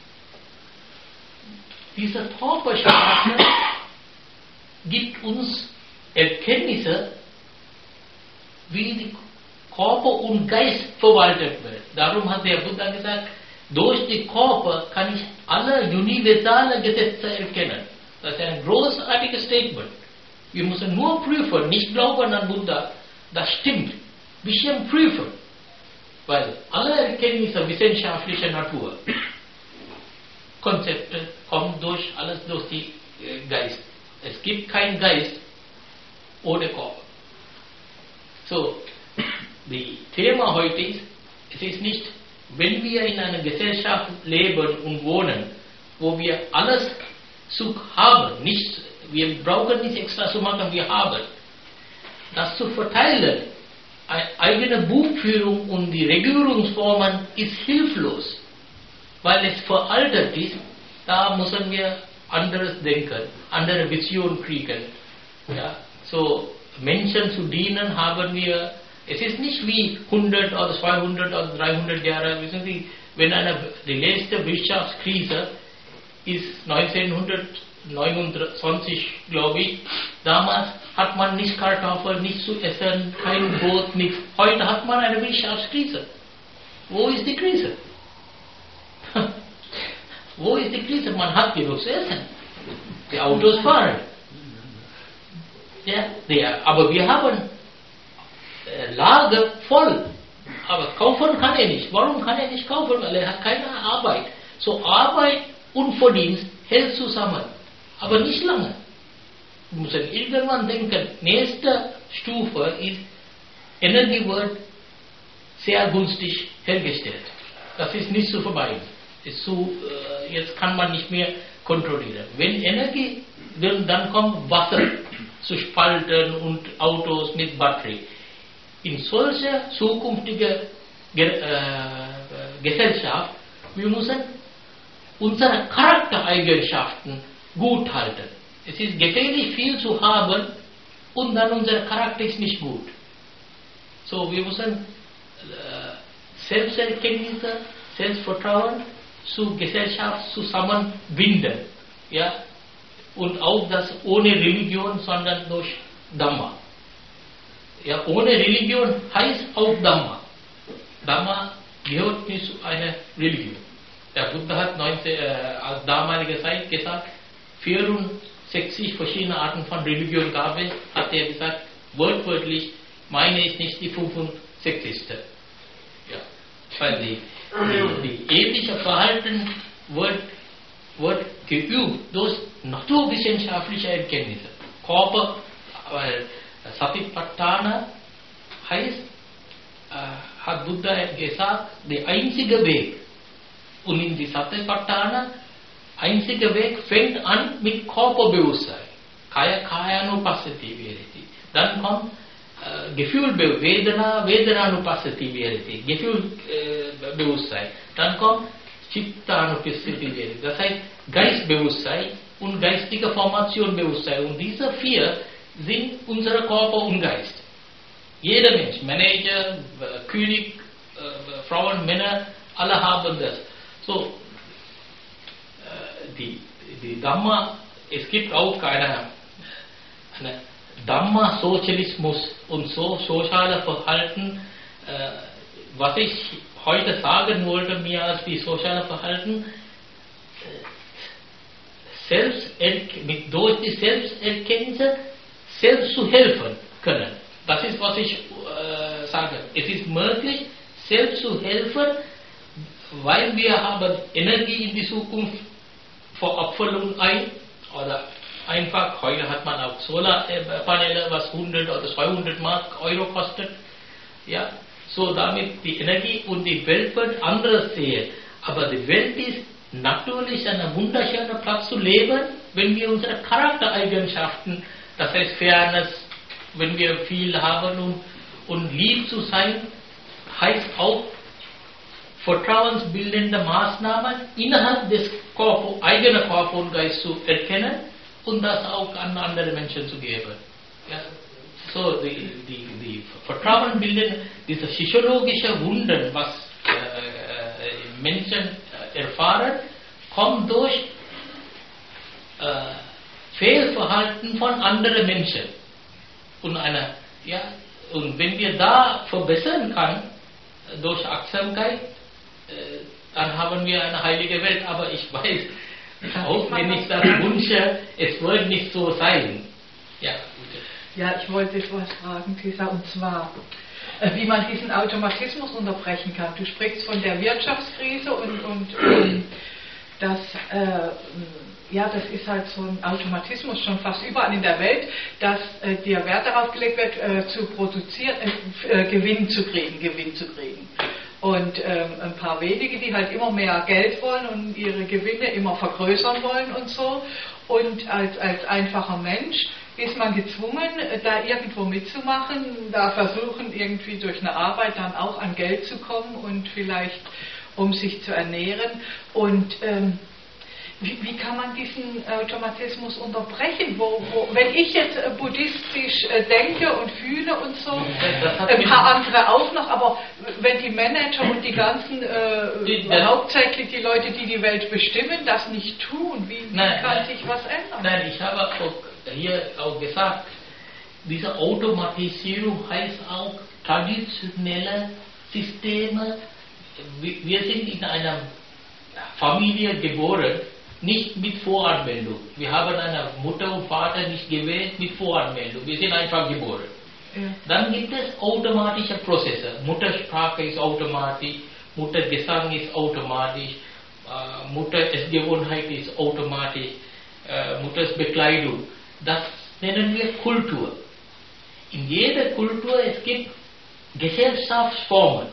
diese Körpersprache gibt uns Erkenntnisse, wie die Körper und Geist verwaltet wird. Darum hat der Buddha gesagt, durch den Körper kann ich alle universalen Gesetze erkennen. Das ist ein großartiges Statement. Wir müssen nur prüfen, nicht glauben an Buddha, das stimmt. Wir müssen prüfen, weil alle Erkenntnisse wissenschaftlicher Natur, Konzepte kommen durch alles durch den Geist. Es gibt keinen Geist ohne Körper. So, das Thema heute ist, es ist nicht, wenn wir in einer Gesellschaft leben und wohnen, wo wir alles zu haben, nicht, wir brauchen nicht extra zu machen, wir haben. Das zu verteilen, eine eigene Buchführung und die Regierungsformen ist hilflos, weil es veraltet ist da müssen wir anderes denken, andere Vision kriegen. Ja, so Menschen zu dienen haben wir, es ist nicht wie hundert oder zweihundert oder dreihundert Jahre, wissen Sie, wenn eine, die letzte Wirtschaftskrise ist neunzehnhundertneunundzwanzig, glaube ich, damals hat man nicht Kartoffeln, nicht zu essen, kein Brot, nichts. Heute hat man eine Wirtschaftskrise. Wo ist die Krise? Wo ist die Krise? Man hat genug zu essen. Die Autos fahren. Ja, der, aber wir haben äh, Lager voll. Aber kaufen kann er nicht. Warum kann er nicht kaufen? Weil er hat keine Arbeit. So Arbeit und Verdienst hält zusammen. Aber nicht lange. Wir müssen irgendwann denken, nächste Stufe ist, Energie wird sehr günstig hergestellt. Das ist nicht zu vermeiden. Ist zu, äh, jetzt kann man nicht mehr kontrollieren. Wenn Energie, dann, dann kommt Wasser zu spalten und Autos mit Batterie. In solcher zukünftigen Ge äh, Gesellschaft, wir müssen unsere Charaktereigenschaften gut halten. Es ist gefährlich, viel zu haben und dann unser Charakter ist nicht gut. So, wir müssen äh, Selbsterkenntnis, Selbstvertrauen zur Gesellschaft zusammenbinden. Ja? Und auch das ohne Religion, sondern durch Dhamma. Ja, ohne Religion heißt auch Dhamma. Dhamma gehört nicht zu einer Religion. Der Buddha hat neunzehn, äh, als damalige Zeit gesagt, vierundsechzig verschiedene Arten von Religion gab es, hat er gesagt, wortwörtlich, meine ist nicht die fünfundsechzigste. Ja, weil die, die, die ethische Verhalten wird, wird geübt durch naturwissenschaftliche Erkenntnisse. Körper, weil Satipatthana heißt, äh, hat Buddha gesagt, der einzige Weg. Und in die Satipatthana, einzige Weg fängt an mit Körperbewusstsein. Kaya Kayanupassati Viriti. Dann kommt äh, Gefühlbewusstsein, Vedana Vedananupassati Viriti. Gefühlbewusstsein. Äh, Dann kommt Chittanupassati Viriti. Das heißt Geistbewusstsein und geistige Formationbewusstsein. Und diese vier sind unser Körper und Geist. Jeder Mensch, Manager, König, äh, Frauen, Männer, alle haben das. So, äh, die, die Dhamma, es gibt auch eine, eine Dhamma-Sozialismus und so soziale Verhalten, äh, was ich heute sagen wollte, mir als die soziale Verhalten, äh, selbst mit durch die Selbsterkenntnis selbst zu helfen können. Das ist, was ich äh, sage. Es ist möglich, selbst zu helfen, weil wir haben Energie in die Zukunft für Abfüllung ein, oder einfach, heute hat man auch Solarpaneele, was hundert oder zweihundert Mark Euro kostet. Ja, so damit die Energie und die Welt wird anders sehen. Aber die Welt ist natürlich ein wunderschöner Platz zu leben, wenn wir unsere Charaktereigenschaften, das heißt Fairness, wenn wir viel haben und, und lieb zu sein, heißt auch vertrauensbildende Maßnahmen innerhalb des Körper, eigenen Körper und Geist zu erkennen und das auch an andere Menschen zu geben. Ja. So, die, die, die Vertrauen bilden, diese psychologische Wunder, was äh, Menschen äh, erfahren, kommt durch äh, Fehlverhalten von anderen Menschen. Und, eine, ja, und wenn wir da verbessern können, durch Achtsamkeit, äh, dann haben wir eine heilige Welt. Aber ich weiß, auch wenn ich das wünsche, es wird nicht so sein. Ja, ja, ich wollte etwas fragen, Tisa, und zwar, äh, wie man diesen Automatismus unterbrechen kann. Du sprichst von der Wirtschaftskrise und, und, und das, äh, ja, das ist halt so ein Automatismus schon fast überall in der Welt, dass äh, der Wert darauf gelegt wird, äh, zu produzieren, äh, äh, Gewinn zu kriegen, Gewinn zu kriegen. Und ähm, ein paar wenige, die halt immer mehr Geld wollen und ihre Gewinne immer vergrößern wollen und so. Und als, als einfacher Mensch ist man gezwungen, da irgendwo mitzumachen, da versuchen irgendwie durch eine Arbeit dann auch an Geld zu kommen und vielleicht um sich zu ernähren. Und ähm, Wie, wie kann man diesen Automatismus unterbrechen? Wo, wo, wenn ich jetzt äh, buddhistisch äh, denke und fühle und so, ein paar andere auch noch, aber wenn die Manager und die ganzen, äh, die, hauptsächlich die Leute, die die Welt bestimmen, das nicht tun, wie, wie nein, kann nein, sich was ändern? Nein, ich habe auch hier auch gesagt, diese Automatisierung heißt auch traditionelle Systeme. Wir sind in einer Familie geboren, nicht mit Voranmeldung. Wir haben eine Mutter und Vater nicht gewählt mit Voranmeldung. Wir sind einfach geboren. Ja. Dann gibt es automatische Prozesse. Muttersprache ist automatisch, Muttergesang ist automatisch, äh, Muttergewohnheit ist automatisch, äh, Muttersbekleidung. Das nennen wir Kultur. In jeder Kultur es gibt Gesellschaftsformen.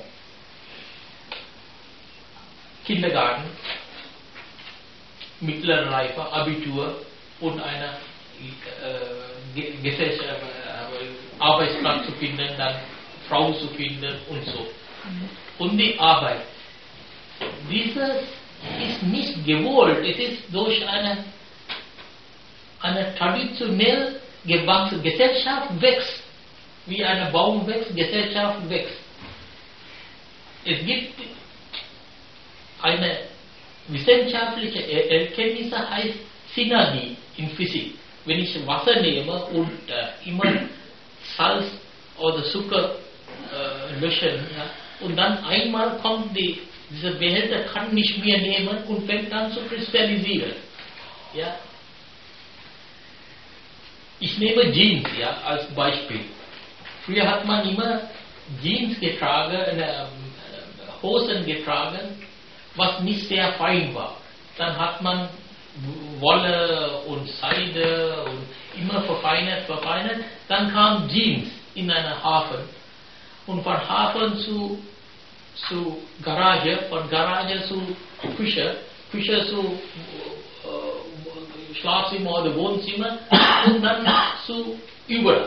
Kindergarten, mittlere Reife, Abitur und eine äh, Gesellschaft, äh, Arbeitsplatz zu finden, dann Frau zu finden und so. Mhm. Und die Arbeit. Dieses ist nicht gewollt, es ist durch eine, eine traditionell gewachsene Gesellschaft wächst. Wie ein Baum wächst, Gesellschaft wächst. Es gibt eine wissenschaftliche Erkenntnis, heißt Synergie in Physik. Wenn ich Wasser nehme und äh, immer Salz oder Zucker äh, löschen, ja, und dann einmal kommt die, dieser Behälter kann nicht mehr nehmen und fängt an zu kristallisieren. Ja. Ich nehme Jeans, ja, als Beispiel. Früher hat man immer Jeans getragen, äh, Hosen getragen, was nicht sehr fein war. Dann hat man Wolle und Seide und immer verfeinert, verfeinert. Dann kam Jeans in einen Hafen. Und von Hafen zu, zu Garage, von Garage zu Küche, Küche zu äh, Schlafzimmer oder Wohnzimmer und dann zu überall.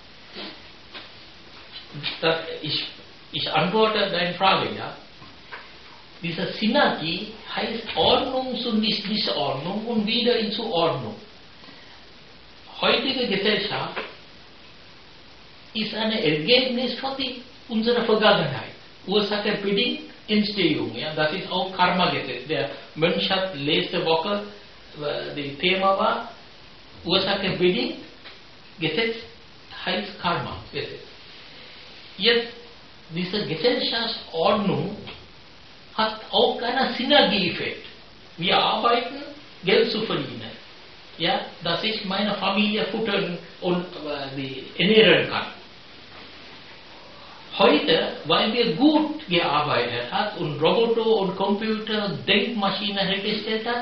Das, ich, ich antworte deine Frage, ja. Diese Synergie heißt Ordnung zu Nicht-Ordnung und wieder in zur Ordnung. Heutige Gesellschaft ist ein Ergebnis von die, unserer Vergangenheit. Ursache bedingt Entstehung. Ja, das ist auch Karma-Gesetz. Der Mönch hat letzte Woche, das Thema war, Ursache bedingt Gesetz heißt Karma-Gesetz. Jetzt, diese Gesellschaftsordnung hat auch einen Synergieeffekt. Wir arbeiten, Geld zu verdienen. Ja, dass ich meine Familie futtern und äh, die ernähren kann. Heute, weil wir gut gearbeitet haben und Roboter und Computer, Denkmaschinen hergestellt haben,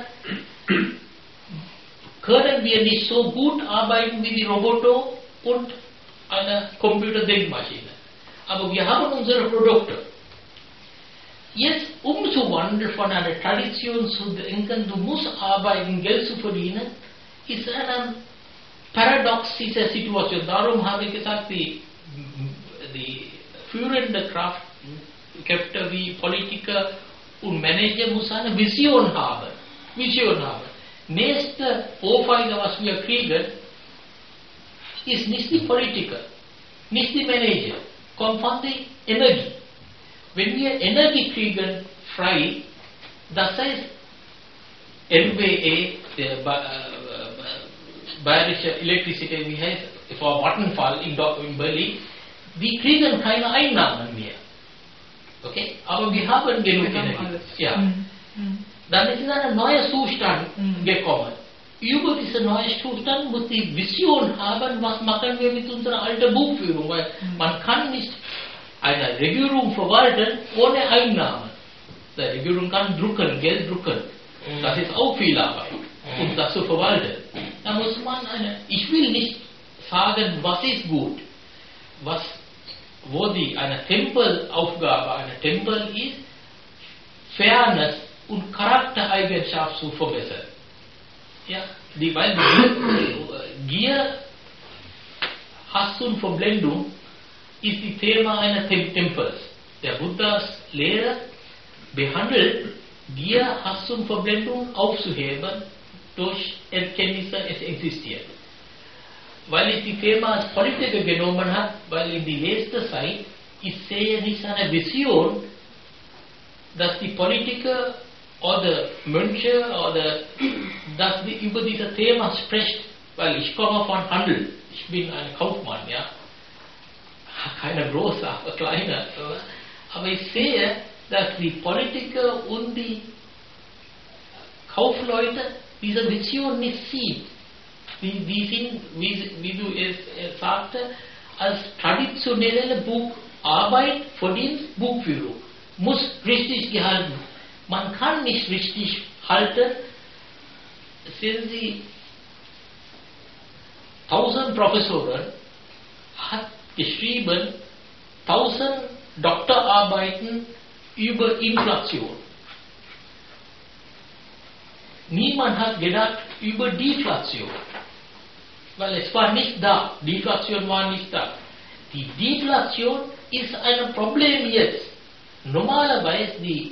können wir nicht so gut arbeiten wie die Roboter und eine Computer-Denkmaschine. Aber wir haben unsere Produkte. Jetzt umzuwandeln von einer Tradition zu denken, du musst arbeiten, Geld zu verdienen, ist eine paradoxe Situation. Darum habe ich gesagt, die, die führende Kraft, Kräfte wie Politiker und Manager muss eine Vision haben. Vision haben. Nächste Ohrfeige, was wir kriegen, ist nicht die Politiker, nicht die Manager, kommt von der Energie. Wenn wir Energie kriegen, frei, das heißt N W E, der Bayerische Elektrizität, wie heißt, vor Vattenfall in, in Berlin, die kriegen keine Einnahmen mehr. Okay? Aber wir haben genug wir Energie. Haben ja. Mhm. Dann ist ein neuer Zustand mhm. gekommen. Über diesen neuen Zustand muss die Vision haben, was machen wir mit unserer alten Buchführung, weil mhm. man kann nicht eine Regierung verwalten ohne Einnahmen. Die Regierung kann drucken, Geld drucken. Mhm. Das ist auch viel Arbeit, um das zu verwalten. Da muss man eine, ich will nicht sagen, was ist gut, was, wo die, eine Tempelaufgabe, eine Tempel ist, Fairness und Charaktereigenschaft zu verbessern. Ja, die, weil die Gier, Hass und Verblendung ist die Thema eines Tempels. Der Buddhas Lehre behandelt Gier, Hass und Verblendung aufzuheben durch Erkenntnisse, es existiert. Weil ich die Thema als Politiker genommen habe, weil in die letzte Zeit, ich sehe nicht eine Vision, dass die Politiker oder Mönche oder dass die über dieses Thema sprechen, weil ich komme von Handel, ich bin ein Kaufmann, ja, keine große, aber kleine, aber ich sehe, dass die Politiker und die Kaufleute diese Vision nicht sehen. Die, die sind, wie, wie du es äh, sagte, als traditionelle Bucharbeit, Verdienst, Buchführung, muss richtig gehalten. Man kann nicht richtig halten, sehen Sie, tausend Professoren hat geschrieben, tausend Doktorarbeiten über Inflation. Niemand hat gedacht über Deflation, weil es war nicht da. Deflation war nicht da. Die Deflation ist ein Problem jetzt. Normalerweise die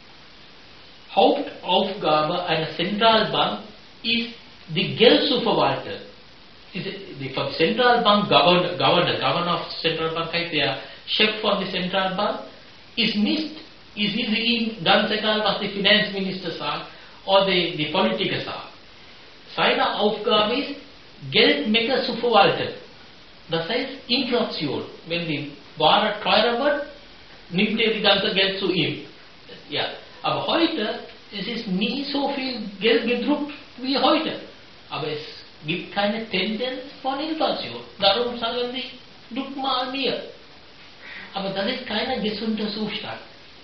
Hauptaufgabe einer Zentralbank ist, die Geld zu verwalten. Die von Zentralbank Governor, Governor, Governor of Zentralbank heißt der Chef von der Zentralbank, ist nicht, ist nicht ihm ganz egal, was der Finanzminister sagt oder die, die Politiker sagen. Seine Aufgabe ist, Geldmenge zu verwalten. Das heißt Inflation. Wenn die Ware teurer wird, nimmt er das ganze Geld zu ihm. Ja. Aber heute, es ist nie so viel Geld gedruckt wie heute. Aber es gibt keine Tendenz von Inflation. Darum sagen sie, druck mal mehr. Aber das ist kein gesunder Zustand.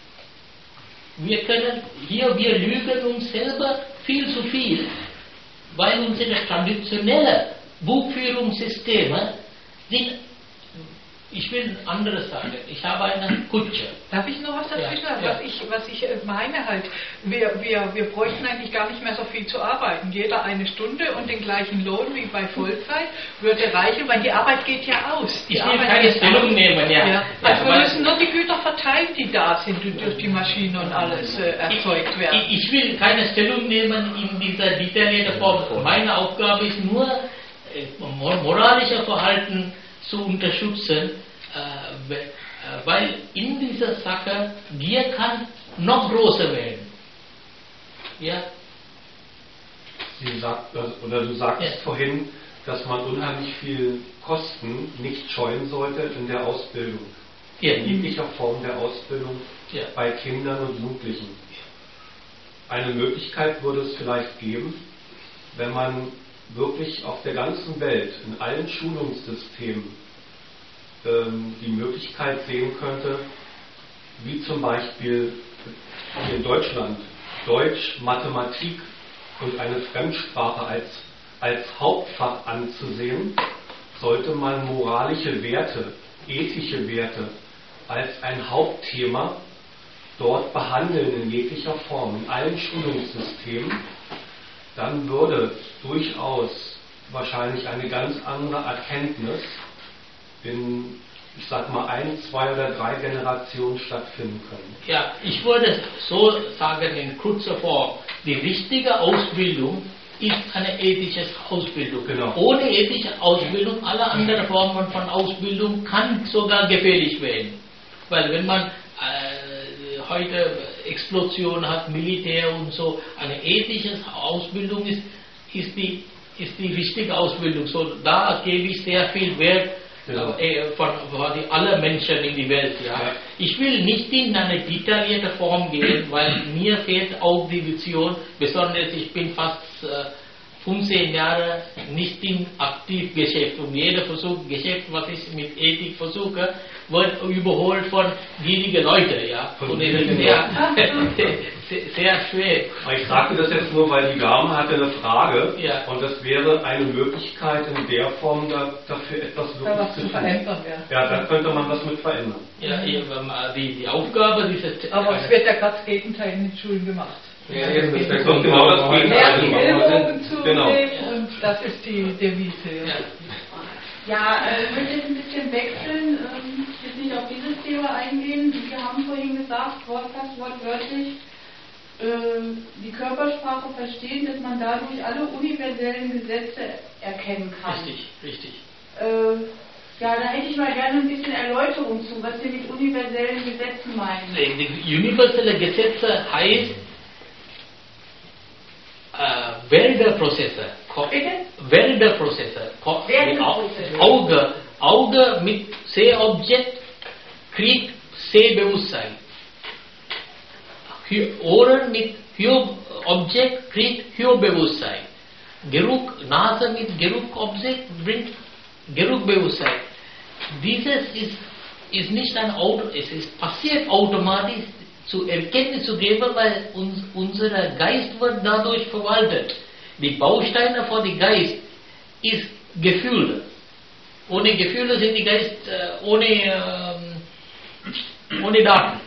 Wir können hier, wir lügen uns selber viel zu viel, weil unsere traditionellen Buchführungssysteme sind. Ich will anderes sagen. Ich habe eine Kutsche. Darf ich noch was dazwischen sagen? Ja, ja. Was ich, was ich meine halt, wir, wir, wir bräuchten eigentlich gar nicht mehr so viel zu arbeiten. Jeder eine Stunde und den gleichen Lohn wie bei Vollzeit würde reichen, weil die Arbeit geht ja aus. Die Ich will Arbeit keine geht Stellung aus. nehmen, ja. Ja. Also Ja, wir müssen nur die Güter verteilen, die da sind und durch die Maschinen und alles äh, erzeugt werden. Ich, ich will keine Stellung nehmen in dieser detaillierten Form. Meine Aufgabe ist nur, äh, moralisches Verhalten zu unterstützen, äh, weil in dieser Sache Gier kann noch größer werden. Ja? Sie sagt, oder du sagtest Ja. vorhin, dass man unheimlich viel Kosten nicht scheuen sollte in der Ausbildung. Ja. In jeglicher Form der Ausbildung Ja. bei Kindern und Jugendlichen. Eine Möglichkeit würde es vielleicht geben, wenn man wirklich auf der ganzen Welt, in allen Schulungssystemen, ähm, die Möglichkeit sehen könnte, wie zum Beispiel hier in Deutschland Deutsch, Mathematik und eine Fremdsprache als, als Hauptfach anzusehen, sollte man moralische Werte, ethische Werte als ein Hauptthema dort behandeln in jeglicher Form, in allen Schulungssystemen, dann würde durchaus wahrscheinlich eine ganz andere Erkenntnis in, ich sag mal, ein, zwei oder drei Generationen stattfinden können. Ja, ich würde so sagen in kurzer Form, die richtige Ausbildung ist eine ethische Ausbildung. Genau. Ohne ethische Ausbildung, alle anderen Formen von Ausbildung kann sogar gefährlich werden. Weil wenn man äh, heute Explosion hat, Militär und so, eine ethische Ausbildung ist, ist, die, ist die richtige Ausbildung. So, da gebe ich sehr viel Wert. Ja. Äh, von, von die, alle Menschen in die Welt. Ja. Ja. Ich will nicht in eine detaillierte Form gehen, weil mir fehlt auch die Vision, besonders ich bin fast äh, fünfzehn Jahre nicht im Aktivgeschäft und jeder Versuch, Geschäft, was ich mit Ethik versuche, wird überholt von gierigen Leuten. Ja. Von Und es ist sehr, sehr, sehr schwer. Ich sagte das jetzt nur, weil die Dame hatte eine Frage Ja. und das wäre eine Möglichkeit in der Form da, dafür etwas Da wirklich was zu zu tun. verändern, ja. Ja, da könnte man was mit verändern. Ja, eben, äh, die, die Aufgabe dieses Aber es wird ja gerade das Gegenteil in den Schulen gemacht. Ja, eben, das wäre Und genau das Gegenteil. Mehr Also die machen wir Ellbogen Sinn. Genau. zunehmen und das ist die Devise. Ja. ja. Ja, äh, ich möchte jetzt ein bisschen wechseln, ähm, jetzt nicht auf dieses Thema eingehen. Wir haben vorhin gesagt, Wort, fast wortwörtlich, die Körpersprache verstehen, dass man dadurch alle universellen Gesetze erkennen kann. Richtig, richtig. Äh, ja, da hätte ich mal gerne ein bisschen Erläuterung zu, was Sie mit universellen Gesetzen meinen. Die universelle Gesetze heißt äh, Wälderprozesse. Bitte? Wälderprozesse. Wälderprozesse. Auge, Auge mit Sehobjekt kriegt Sehbewusstsein. Ohren mit Hörobjekt kriegt Hörbewusstsein. Geruch, Nase mit Geruchobjekt bringt Geruchbewusstsein. Dieses ist, ist nicht ein Auto, es ist passiert automatisch zur Erkenntnis zu geben, weil uns, unser Geist wird dadurch verwaltet. Die Bausteine für den Geist ist Gefühle. Ohne Gefühle sind die Geist äh, ohne, ähm, ohne Daten.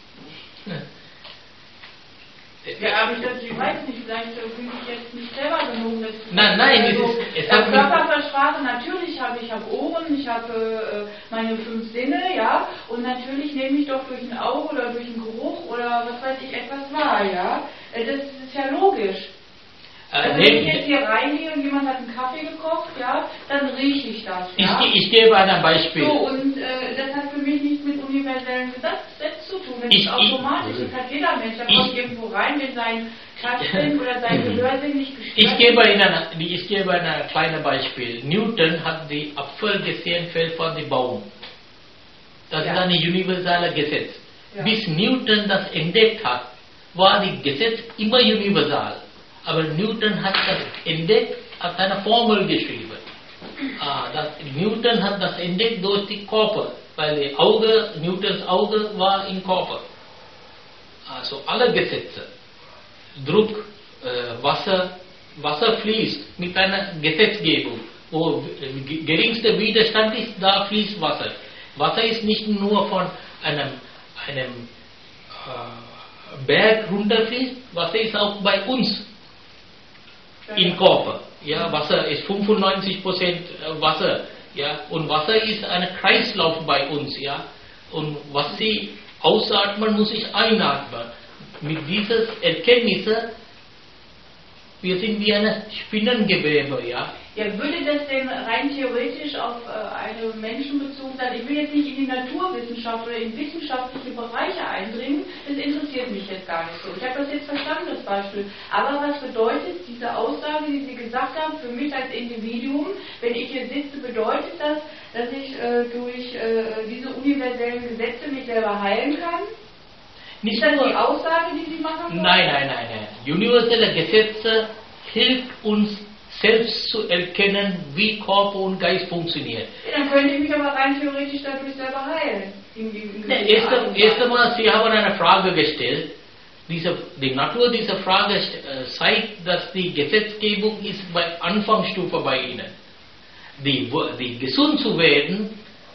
Ja, aber ich, das, ich weiß nicht, vielleicht fühle ich jetzt nicht selber genug. Nein, nein, also, es ist, es äh, hat Körpersprache, natürlich habe ich habe Ohren, ich habe äh, meine fünf Sinne, ja, und natürlich nehme ich doch durch ein Auge oder durch einen Geruch oder was weiß ich etwas wahr, ja. Äh, das ist ja logisch. Also wenn ich jetzt hier reingehe und jemand hat einen Kaffee gekocht, ja, dann rieche ich das. Ja? Ich, ich gebe ein Beispiel. So, und äh, das hat für mich nichts mit universellen Gesetzen zu tun. Das ich, ist automatisch, ich, das hat jeder Mensch. Da ich, kommt irgendwo rein, wenn sein Touchsinn oder sein Gehörsinn nicht gestört ich gebe Ihnen, ich gebe ein kleines Beispiel. Newton hat die Apfel gesehen, fällt von dem Baum. Das ja. ist ein universales Gesetz. Ja. Bis Newton das entdeckt hat, war das Gesetz immer universal. Aber Newton hat das entdeckt, hat eine Formel geschrieben. Ah, das, Newton hat das entdeckt durch die Körper, weil die Auge, Newtons Auge war im Körper. Also alle Gesetze, Druck, äh, Wasser, Wasser fließt mit einer Gesetzgebung. Wo geringster Widerstand ist, da fließt Wasser. Wasser ist nicht nur von einem, einem äh, Berg runterfließt, Wasser ist auch bei uns. Im Körper. Ja, Wasser ist fünfundneunzig Prozent Wasser. Ja, und Wasser ist ein Kreislauf bei uns. Ja, und was Sie ausatmen, muss ich einatmen. Mit dieser Erkenntnis, wir sind wie ein Spinnengewebe. Ja. Ja, würde das denn rein theoretisch auf äh, eine Menschen bezogen sein? Ich will jetzt nicht in die Naturwissenschaft oder in wissenschaftliche Bereiche eindringen, das interessiert mich jetzt gar nicht so. Ich habe das jetzt verstanden, das Beispiel. Aber was bedeutet diese Aussage, die Sie gesagt haben, für mich als Individuum, wenn ich hier sitze, bedeutet das, dass ich äh, durch äh, diese universellen Gesetze mich selber heilen kann? Nicht ist das nur, die Aussage, die Sie machen wollen? Nein, nein, nein, nein. Universelle Gesetze hilft uns selbst zu erkennen, wie Körper und Geist funktioniert. Ja, dann könnte ich mich aber rein theoretisch dadurch selber heilen. Erst, erst einmal, Sie haben eine Frage gestellt. Diese, die Natur dieser Frage äh, zeigt, dass die Gesetzgebung ist bei Anfangsstufe bei Ihnen. Die, die gesund zu werden,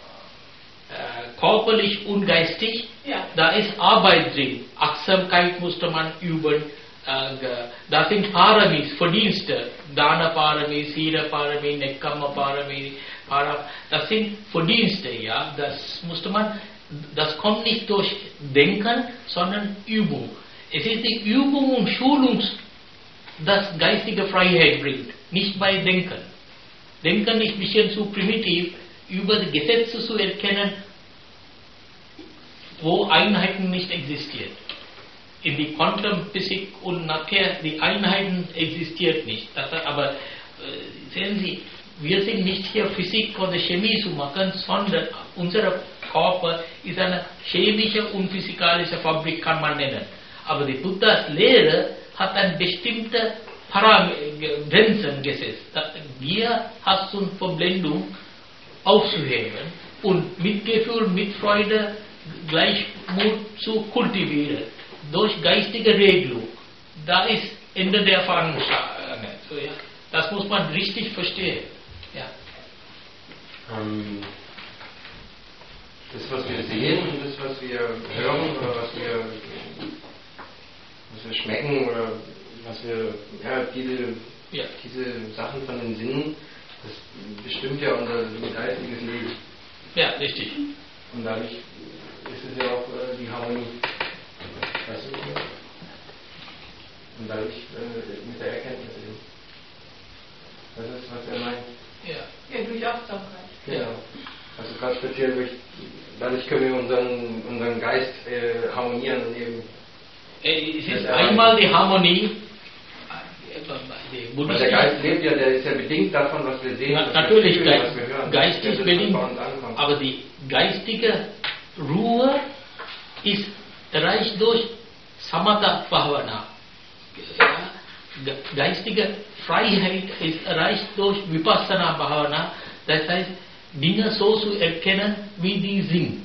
äh, körperlich und geistig, ja. Da ist Arbeit drin. Achtsamkeit musste man üben. Das sind Paramis, Verdienste, Dana Paramis, Sira Paramis, Nekkama Paramis, das sind Verdienste, ja, das musste man, das kommt nicht durch Denken, sondern Übung. Es ist die Übung und Schulung, das geistige Freiheit bringt, nicht bei Denken. Denken ist ein bisschen zu primitiv, über die Gesetze zu erkennen, wo Einheiten nicht existieren. In die Quantenphysik und nachher die Einheiten existiert nicht. Das, aber äh, sehen Sie, wir sind nicht hier Physik oder Chemie zu machen, sondern unser Körper ist eine chemische und physikalische Fabrik, kann man nennen. Aber die Buddhas Lehre hat ein bestimmte Param- Grenzen gesetzt. Wir haben eine Verblendung aufzuheben und Mitgefühl, Mitfreude, Gleichmut zu kultivieren. Durch geistige Regelung. Da ist Ende der Fahnenstange. So, ja. Das muss man richtig verstehen. Ja. Ähm, das, was wir sehen und das, was wir hören oder was wir, was wir schmecken oder was wir, ja, diese, ja. diese Sachen von den Sinnen, das bestimmt ja unser geistiges Leben. Ja, richtig. Und dadurch ist es ja auch äh, die Harmonie. Weißt du? Und dadurch äh, mit der Erkenntnis eben. Das ist, was er meint. Ja. Ja, durch Achtsamkeit. Genau. Also gerade speziell durch, dadurch können wir unseren, unseren Geist äh, harmonieren und eben. Es ist einmal die Harmonie. Die Weil der Geist lebt ja, der ist ja bedingt davon, was wir sehen, Na, was natürlich wir fühlen, was wir hören. geistig Das bedingt, bei uns ankommt. aber die geistige Ruhe ist erreicht durch Samatha Bhavana. Ja, geistige Freiheit ist erreicht durch Vipassana Bhavana, das heißt, Dinge so zu erkennen, wie die sind.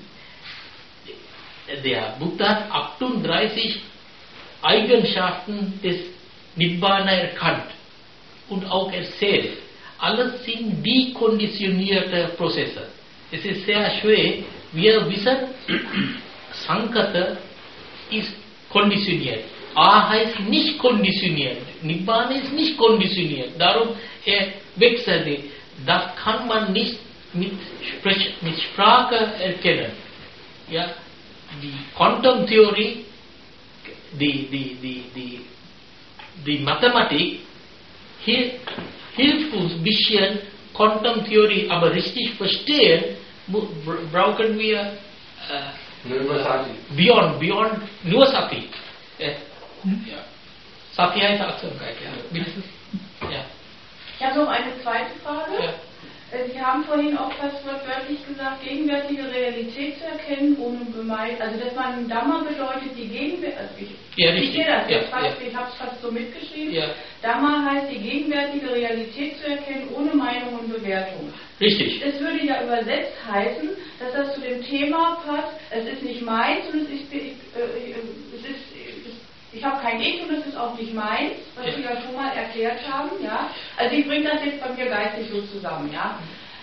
Der Buddha hat achtunddreißig Eigenschaften des Nibbana erkannt und auch erzählt. Alles sind dekonditionierte Prozesse. Es ist sehr schwer. Wir wissen, Sankata ist konditioniert. A heißt nicht konditioniert. Nibbana ist nicht konditioniert. Darum er wechselt nicht. Das kann man nicht mit, Sprech, mit Sprache erkennen. Ja, die Quantum-Theorie, die, die, die, die, die Mathematik hilft, hilft uns ein bisschen Quantum-Theorie, aber richtig verstehen brauchen wir äh, Nur Sati. beyond, beyond, nur Sati. Ja. Ja. Sati heißt Achtsamkeit. Ja. Ja. Ich habe noch eine zweite Frage. Ja. Sie haben vorhin auch fast wörtlich gesagt, gegenwärtige Realität zu erkennen, ohne Bemeid, also dass man Dhamma bedeutet, die Gegenwärtige, also ich, Ja, ich sehe das ja, jetzt fast, ja. ich habe es fast so mitgeschrieben, Ja. Dhamma heißt, die gegenwärtige Realität zu erkennen, ohne Meinung und Bewertung. Richtig. Das würde ja übersetzt heißen, dass das zu dem Thema passt, es ist nicht meins und es ist, ich, äh, es ist ich habe kein Ich und es ist auch nicht meins, was Ja. Sie ja schon mal erklärt haben. Ja? Also ich bringe das jetzt bei mir geistig so zusammen. Ja?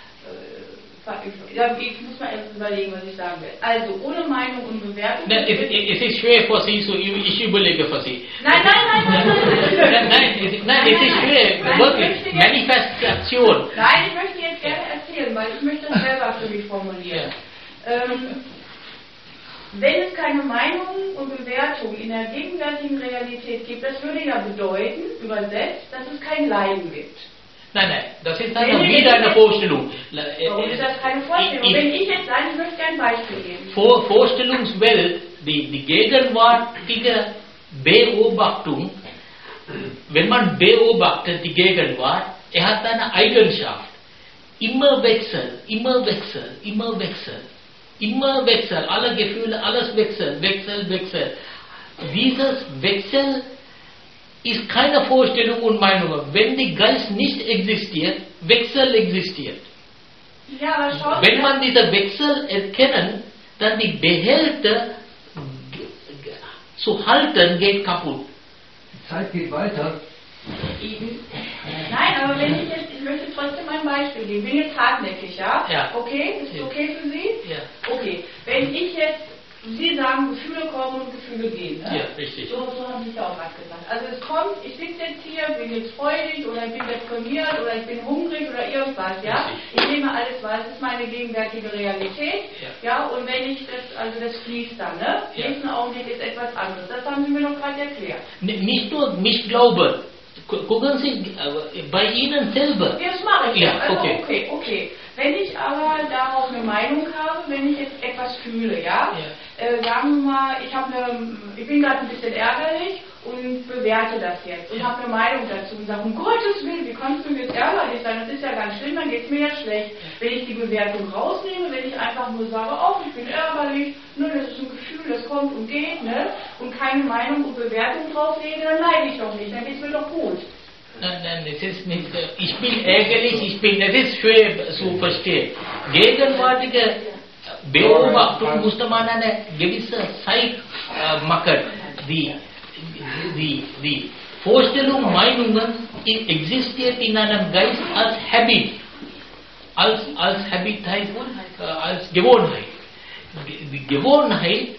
Äh, Ich muss mal erst überlegen, was ich sagen will. Also ohne Meinung und Bewertung. Nein, es, es ist schwer für Sie, so ich überlege für Sie. Nein, nein, nein, nein, nein, nein. Nein, nein, es, nein, es ist schwer, Nein, wirklich. ich möchte jetzt- Manifestation. Nein, ich möchte jetzt gerne erzählen, weil ich möchte das selber für mich formulieren. Ähm, Wenn es keine Meinung und Bewertung in der gegenwärtigen Realität gibt, das würde ja bedeuten, übersetzt, dass es kein Leiden gibt. Nein, nein, das ist Wenn eine, wir wieder jetzt- eine Vorstellung. Warum ist das keine Vorstellung? Ich- Wenn ich jetzt sage, ich möchte ein Beispiel geben. Vor, Vorstellungswelt, die, die gegenwärtige Beobachtung, wenn man beobachtet die Gegenwart, er hat eine Eigenschaft. Immer Wechsel, immer Wechsel, immer Wechsel. Immer Wechsel, alle Gefühle, alles Wechsel, Wechsel, Wechsel. Dieses Wechsel ist keine Vorstellung und Meinung. Wenn der Geist nicht existiert, Wechsel existiert. Ja, aber schaut Wenn man diesen Wechsel erkennt, dann die Behälter g- g- zu halten geht kaputt. Die Zeit geht weiter. Nein, aber wenn ich jetzt, ich möchte trotzdem ein Beispiel geben. Ich bin jetzt hartnäckig, ja? Ja. Okay, ist Ja. okay für Sie? Ja, Okay, wenn ich jetzt, Sie sagen, Gefühle kommen und Gefühle gehen, ne? ja, richtig. So, so haben Sie es ja auch gerade gesagt. Also es kommt, ich sitze jetzt hier, bin jetzt freudig oder ich bin deprimiert oder ich bin hungrig oder irgendwas, ja? Richtig. Ich nehme alles wahr, das ist meine gegenwärtige Realität, Ja. ja? Und wenn ich das, also das fließt dann, ne? Ja. Nächsten Augenblick ist etwas anderes. Das haben Sie mir doch gerade erklärt. N- Nicht nur mich glauben. Gu- Gucken Sie äh, bei Ihnen selber. Ja, das mache ich Ja, jetzt. Also okay. okay, okay. Wenn ich aber darauf eine Meinung habe, wenn ich jetzt etwas fühle, ja, Ja. äh, sagen wir mal, ich habe eine, ich bin gerade ein bisschen ärgerlich und bewerte das jetzt und Ja. habe eine Meinung dazu und sage, um Gottes Willen, wie kannst du jetzt ärgerlich sein? Das ist ja ganz schlimm, dann geht es mir ja schlecht. Wenn ich die Bewertung rausnehme, wenn ich einfach nur sage, oh, ich bin ärgerlich, ne, das ist ein Gefühl, das kommt und geht, ne, und keine Meinung und Bewertung drauflege, dann leide ich doch nicht, dann geht es mir doch gut. Nein, nein, es ist nicht, äh, ich bin ärgerlich, ich bin, es ist schwer zu verstehen. Gegenwärtige Beobachtung musste man eine gewisse Zeit äh, machen. Die, die, die Vorstellung, Meinungen existiert in einem Geist als Habit. Als, als Habit heißt, äh, als Gewohnheit. Die, die Gewohnheit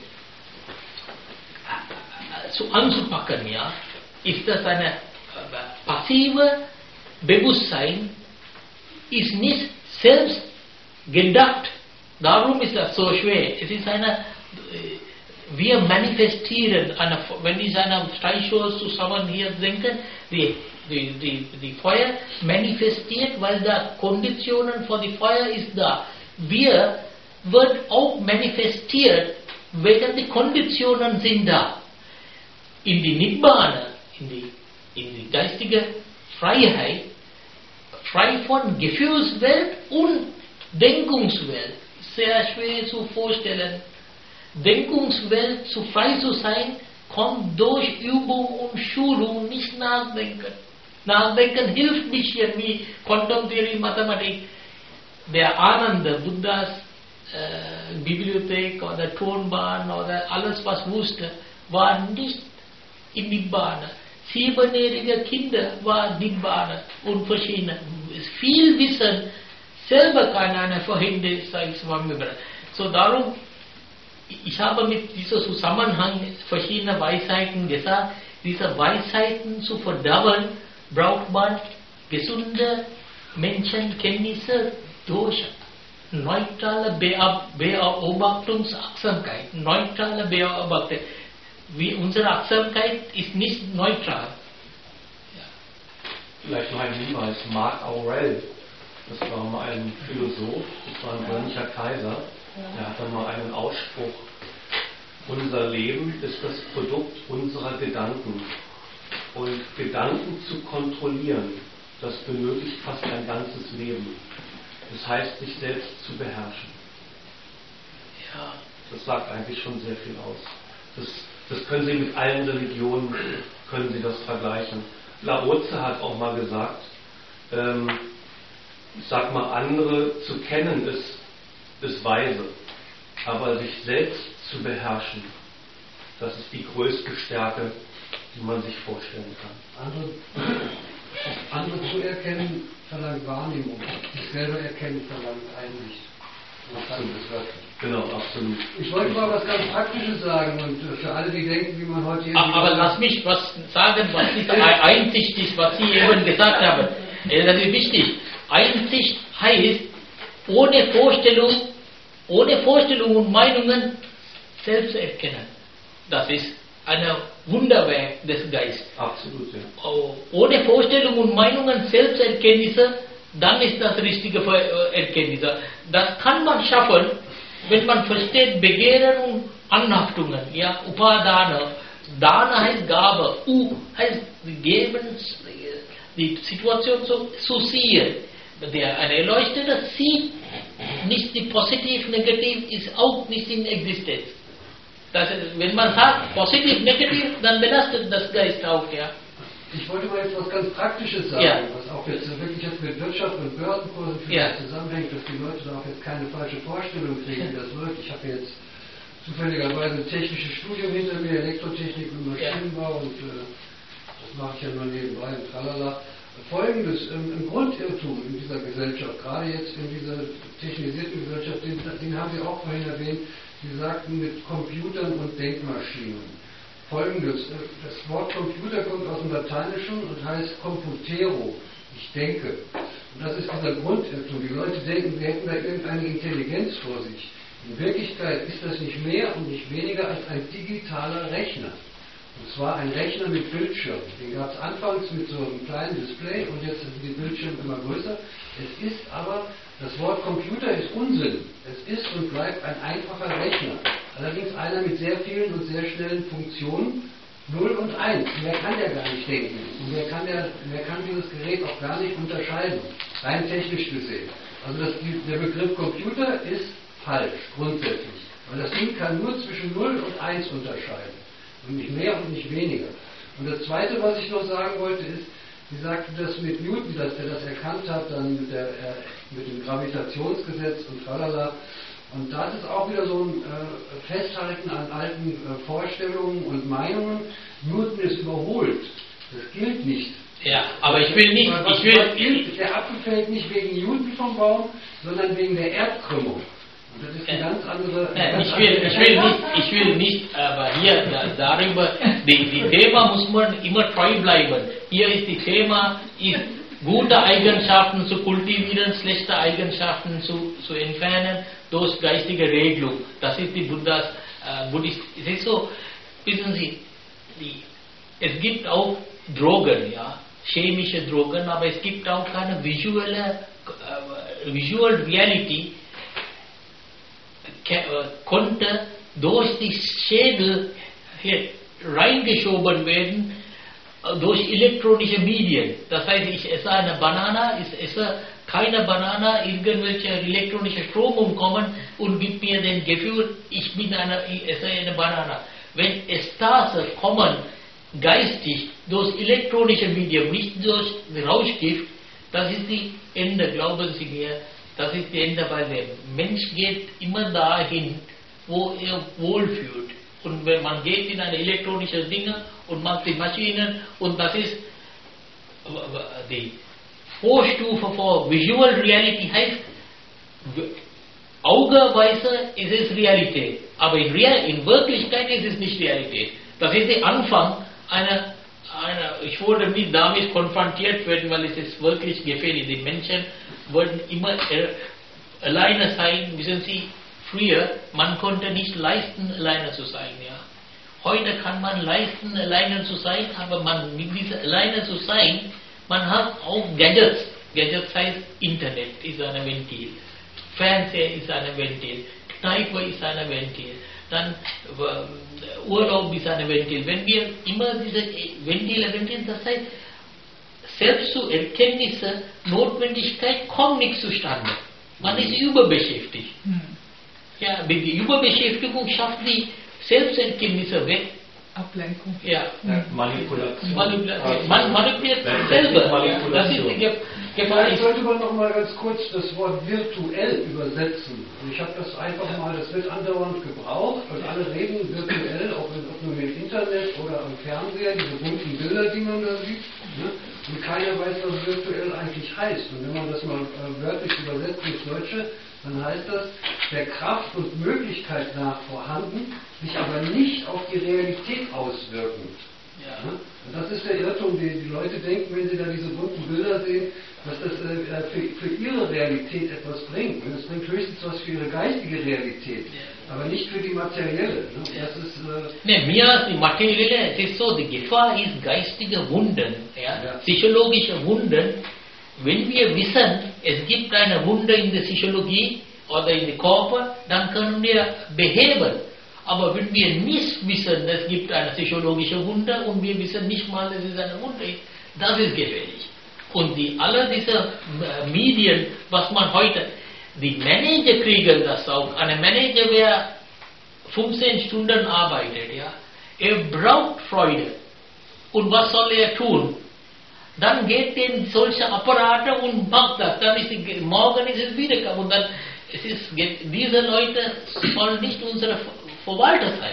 äh, zu anzupacken, ja, ist das eine passive Bewusstsein ist nicht selbst gedacht. Darum ist das so schwer. Es ist eine, wir manifestieren, eine, wenn ich eine Streichholz zusammen hier denken, die, die, die, die Feuer manifestiert, weil da Konditionen für die Feuer ist da. Wir wird auch manifestiert, wegen die Konditionen sind da. In die Nibbana, in die, in die geistige Freiheit, frei von Gefühlswelt und Denkungswelt, sehr schwer zu vorstellen. Denkungswelt zu frei zu sein, kommt durch Übung und Schulung, nicht nachdenken. Nachdenken hilft nicht hier wie Quantum Theory, Mathematik. Der Ananda, Buddhas äh, Bibliothek oder Tonbahn oder alles was wusste, war nicht in Nibbana. Siebenjährige Kinder war Nibbana und verschiedene. Viel Wissen selber kann einer verhindern, sagt Swami Vivekananda. So darum, ich habe mit diesem Zusammenhang verschiedene Weisheiten gesagt, diese Weisheiten zu verdauen, braucht man gesunde Menschenkenntnisse durch neutrale Beobachtungsachtsamkeit. Neutrale Beobachtung. Wie unsere Achtsamkeit ist nicht neutral. Ja. Vielleicht noch ein Hinweis, Marc Aurel, das war mal ein Philosoph, das war ein römischer Kaiser, der hatte mal einen Ausspruch: Unser Leben ist das Produkt unserer Gedanken. Und Gedanken zu kontrollieren, das benötigt fast ein ganzes Leben. Das heißt, sich selbst zu beherrschen. Ja. Das sagt eigentlich schon sehr viel aus. Das, das können Sie mit allen Religionen, können Sie das vergleichen. Laozi hat auch mal gesagt, ähm, ich sag mal, andere zu kennen ist, ist weise, aber sich selbst zu beherrschen, das ist die größte Stärke, die man sich vorstellen kann. Andere, andere zu erkennen verlangt Wahrnehmung, sich selber erkennen verlangt Einsicht. Absolut. Genau, absolut. Ich wollte mal was ganz Praktisches sagen und für alle, die denken, wie man heute hier... Aber lass mich was sagen, was diese Einsicht ist, was Sie eben gesagt haben. Das ist wichtig. Einsicht heißt, ohne Vorstellung, ohne Vorstellung und Meinungen selbst erkennen. Das ist ein Wunderwerk des Geistes. Absolut, ja. Ohne Vorstellung und Meinungen Selbsterkenntnisse, dann ist das richtige Erkenntnis. Das kann man schaffen, wenn man versteht Begehren und Anhaftungen. Ja, Upadana. Dana heißt Gabe. U heißt geben, die Situation zu, zu sehen. Der, ein Erleuchteter sieht nicht die positiv, negativ ist auch nicht in Existenz. Das ist, wenn man sagt positiv, negativ, dann belastet das Geist auch, ja. Ich wollte mal jetzt was ganz Praktisches sagen, ja. was auch jetzt wirklich jetzt mit Wirtschaft und Börsenkursen vielleicht ja. zusammenhängt, dass die Leute da auch jetzt keine falsche Vorstellung kriegen, wie das wirkt. Ich habe jetzt zufälligerweise ein technisches Studium hinter mir, Elektrotechnik und Maschinenbau, ja. und äh, das mache ich ja nur nebenbei und tralala. Folgendes, ähm, ein Grundirrtum in dieser Gesellschaft, gerade jetzt in dieser technisierten Gesellschaft, den, den haben Sie auch vorhin erwähnt, Sie sagten mit Computern und Denkmaschinen. Folgendes, das Wort Computer kommt aus dem Lateinischen und heißt computero, ich denke. Und das ist dieser Grundirrtum. Die Leute denken, wir hätten da irgendeine Intelligenz vor sich. In Wirklichkeit ist das nicht mehr und nicht weniger als ein digitaler Rechner. Und zwar ein Rechner mit Bildschirm. Den gab es anfangs mit so einem kleinen Display und jetzt sind die Bildschirme immer größer. Es ist aber, das Wort Computer ist Unsinn. Es ist und bleibt ein einfacher Rechner. Allerdings einer mit sehr vielen und sehr schnellen Funktionen. null und eins. Mehr kann der gar nicht denken. Und wer kann, der, wer kann dieses Gerät auch gar nicht unterscheiden. Rein technisch gesehen. Also das, der Begriff Computer ist falsch, grundsätzlich. Weil das Ding kann nur zwischen null und eins unterscheiden. Und nicht mehr und nicht weniger. Und das Zweite, was ich noch sagen wollte, ist, Sie sagten das mit Newton, dass er das erkannt hat, dann mit, der, äh, mit dem Gravitationsgesetz und tralala. Und das ist auch wieder so ein äh, Festhalten an alten äh, Vorstellungen und Meinungen. Newton ist überholt. Das gilt nicht. Ja, aber ich will nicht... Was, ich will, was gilt, der Apfel fällt nicht wegen Newton vom Baum, sondern wegen der Erdkrümmung. Und das ist eine ganz andere... Eine ganz ich, will, andere ich, will nicht, ich will nicht, aber hier da, darüber, die, die Thema muss man immer treu bleiben. Hier ist die Thema, ist gute Eigenschaften zu kultivieren, schlechte Eigenschaften zu, zu entfernen, durch geistige Regelung. Das ist die Buddhas äh, Buddhist. Es ist so, wissen Sie, die, es gibt auch Drogen, ja, chemische Drogen, aber es gibt auch keine visuelle, äh, Visual Reality, äh, konnte durch die Schädel hier reingeschoben werden durch elektronische Medien. Das heißt, ich esse eine Banane, ich esse keine Banane, irgendwelche elektronische Strom umkommen und gibt mir das Gefühl, ich bin eine, ich esse eine Banane. Wenn Ekstase kommen, geistig, durch elektronische Medien, nicht durch Rauschgift, das ist das Ende, glauben Sie mir, das ist das Ende bei dem. Mensch geht immer dahin, wo er wohlfühlt. Und wenn man geht in eine elektronische Dinge und macht die Maschinen und das ist die Vorstufe für Visual Reality heißt, Augeweise ist es Realität, aber in, Real, in Wirklichkeit ist es nicht Realität. Das ist der Anfang einer, einer ich wurde nicht damit konfrontiert werden, weil es ist wirklich gefährlich. Die Menschen wollen immer alleine sein, wissen Sie. Früher, man konnte nicht leisten, alleine zu sein. Ja. Heute kann man leisten, alleine zu sein, aber man mit dieser alleine zu sein, man hat auch Gadgets. Gadgets heißt Internet ist ein Ventil, Fernseher ist ein Ventil, Kneipe ist ein Ventil, dann äh, Urlaub ist ein Ventil. Wenn wir immer diese Ventile, Ventile, das heißt, selbst zu Erkenntnisse, Notwendigkeit kommt nicht zustande. Man ist überbeschäftigt. Hm. Ja, die Überbeschäftigung schafft die Selbsterkenntnisse weg. Ablenkung. Ja. Ja. Manipulation. Manipulation. Man manipuliert sich selber. Ja. Das ist die Gefahr. Vielleicht sollte man noch mal ganz kurz das Wort virtuell übersetzen. Und ich habe das einfach mal, das wird andauernd gebraucht und alle reden virtuell, ob, ob nur im Internet oder am Fernseher, diese bunten Bilder, die man da sieht. Ne? Und keiner weiß, was virtuell eigentlich heißt. Und wenn man das mal äh, wörtlich übersetzt ins Deutsche, dann heißt das, der Kraft und Möglichkeit nach vorhanden, sich aber nicht auf die Realität auswirken. Ja. Und das ist der Irrtum, den die Leute denken, wenn sie da diese bunten Bilder sehen, dass das äh, für, für ihre Realität etwas bringt. Und es bringt höchstens was für ihre geistige Realität, ja. Aber nicht für die materielle. Ne? Das ist, äh nee, mir die materielle, es ist so, die Gefahr ist geistige Wunden, ja? Ja. Psychologische Wunden. Wenn wir wissen, es gibt eine Wunde in der Psychologie oder in den Körper, dann können wir beheben. Aber wenn wir nicht wissen, es gibt eine psychologische Wunde und wir wissen nicht mal, dass es eine Wunde ist, das ist gefährlich. Und die, alle diese Medien, was man heute, die Manager kriegen das auch. Ein Manager, der fünfzehn Stunden arbeitet, ja, er braucht Freude. Und was soll er tun? Dann geht er in solche Apparate und macht das. Dann ist die, morgen ist es wiedergekommen. Und dann es ist, diese Leute sollen nicht unsere Verwalter sein.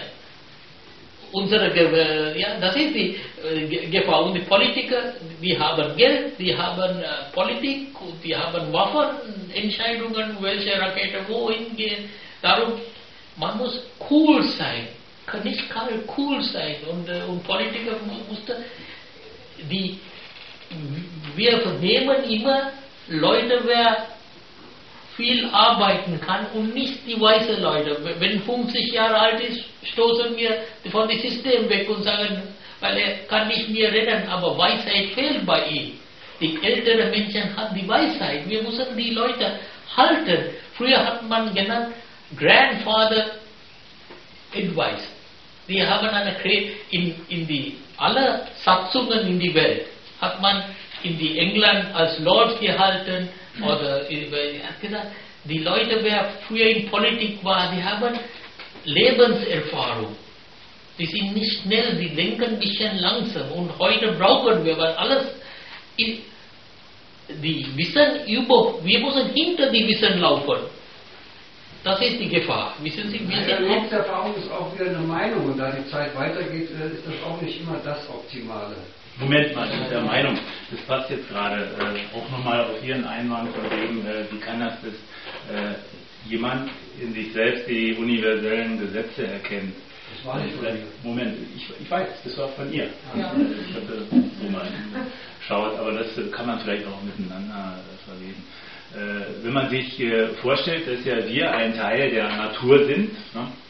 Unsere, ja, das ist die äh, Gefahr. Und die Politiker, die haben Geld, die haben äh, Politik, die haben Waffen, Entscheidungen, welche Rakete wohin gehen. Darum, man muss cool sein, kann nicht cool sein. Und, äh, und Politiker musste die wir vernehmen immer Leute, wer viel arbeiten kann und nicht die weißen Leute. Wenn fünfzig Jahre alt ist, stoßen wir von dem System weg und sagen, weil er kann nicht mehr reden, aber Weisheit fehlt bei ihm. Die älteren Menschen haben die Weisheit. Wir müssen die Leute halten. Früher hat man genannt Grandfather Advice. Die haben eine in, in die alle Satzungen in die Welt hat man in die England als Lords gehalten oder hat gesagt, die Leute, wer früher in Politik war, die haben Lebenserfahrung. Die sind nicht schnell, die denken ein bisschen langsam und heute brauchen wir, weil alles in, die Wissen über, wir müssen hinter die Wissen laufen. Das ist die Gefahr. Wissen Sie, wir ja, Lebenserfahrung ist auch wieder eine Meinung und da die Zeit weitergeht, ist das auch nicht immer das Optimale. Moment mal, ich bin der Meinung, das passt jetzt gerade äh, auch nochmal auf Ihren Einwand von wegen, äh, wie kann das, dass äh, jemand in sich selbst die universellen Gesetze erkennt. Das war nicht von mir. Moment, ich, ich weiß, das war von ihr. Ja. Ich hatte so mal geschaut, aber das kann man vielleicht auch miteinander verleben. Äh, wenn man sich äh, vorstellt, dass ja wir ein Teil der Natur sind, ne?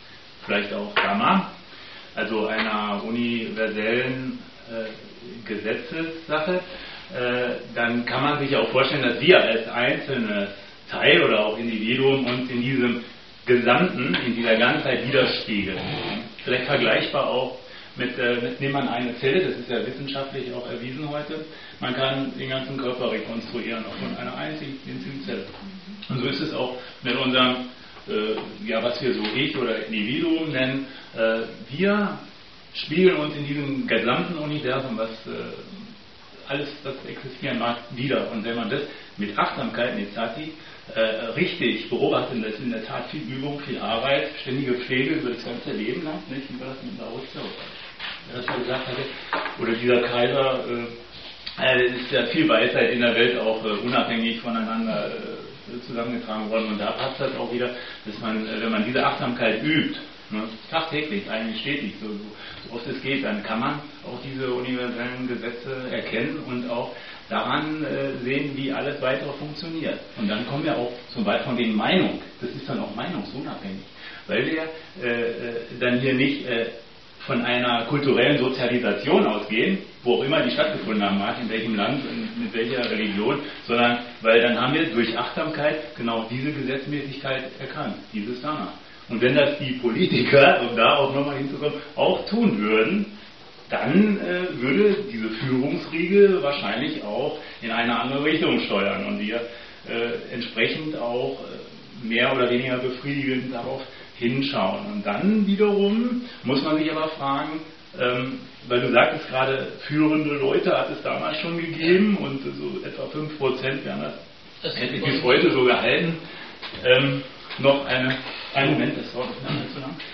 vielleicht auch Dhamma, also einer universellen äh, Gesetzessache, äh, dann kann man sich auch vorstellen, dass wir als einzelnes Teil oder auch Individuum uns in diesem Gesamten, in dieser Ganzheit widerspiegeln. Vielleicht vergleichbar auch mit, äh, mit nehmen wir eine Zelle, das ist ja wissenschaftlich auch erwiesen heute, man kann den ganzen Körper rekonstruieren, auch von einer einzigen, einzigen Zelle. Und so ist es auch mit unserem, äh, ja, was wir so Ich oder Individuum nennen. Äh, wir spiegeln uns in diesem gesamten Universum, was äh, alles, was existieren mag, wieder. Und wenn man das mit Achtsamkeit, mit Sati, äh, richtig beobachten, das ist in der Tat viel Übung, viel Arbeit, ständige Pflege über das ganze Leben lang, nicht? Wie war das mit Laozi, der das mal gesagt hatte? Oder dieser Kaiser, äh, es ist ja viel Weisheit in der Welt auch äh, unabhängig voneinander äh, zusammengetragen worden. Und da passt das auch wieder, dass man, äh, wenn man diese Achtsamkeit übt, ne, tagtäglich, eigentlich stetig, so, so oft es geht, dann kann man auch diese universellen Gesetze erkennen und auch daran äh, sehen, wie alles weitere funktioniert. Und dann kommen wir auch zum Beispiel von den Meinung, das ist dann auch meinungsunabhängig, weil wir äh, dann hier nicht äh, von einer kulturellen Sozialisation ausgehen, wo auch immer die stattgefunden haben mag, in welchem Land, in, mit welcher Religion, sondern weil dann haben wir durch Achtsamkeit genau diese Gesetzmäßigkeit erkannt, dieses Dhamma. Und wenn das die Politiker, um da auch nochmal hinzukommen, auch tun würden, dann äh, würde diese Führungsriege wahrscheinlich auch in eine andere Richtung steuern und wir äh, entsprechend auch äh, mehr oder weniger befriedigend darauf hinschauen. Und dann wiederum muss man sich aber fragen, ähm, weil du sagtest gerade, führende Leute hat es damals schon gegeben und so etwa fünf Prozent werden das, das hätte ich bis heute so gehalten. Ähm, noch eine, einen Moment, das dauert nicht mehr zu lang.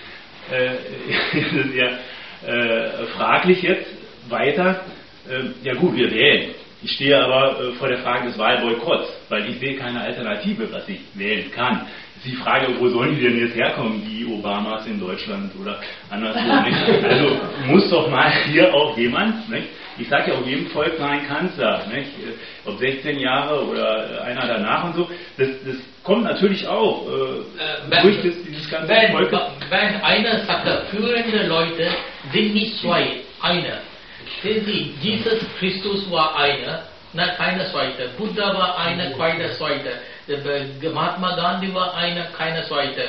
Äh, das ist ja Äh, fraglich jetzt weiter, äh, ja gut, wir wählen. Ich stehe aber äh, vor der Frage des Wahlboykotts, weil ich sehe keine Alternative, was ich wählen kann. Ist die Frage, wo sollen die denn jetzt herkommen, die Obamas in Deutschland oder anderswo, nicht? Also muss doch mal hier auch jemand, nicht? Ich sage ja auch jedem Volk sein Kanzler, nicht? Ob sechzehn Jahre oder einer danach und so, das, das kommt natürlich auch äh, äh, durch das, dieses ganze wenn, Volk. Wenn einer sagt, führende Leute sind nicht zwei, einer. Sehen Sie, Jesus Christus war einer, na, keiner zweite. Buddha war einer, keiner zweite. Mahatma Gandhi war einer, keiner zweite.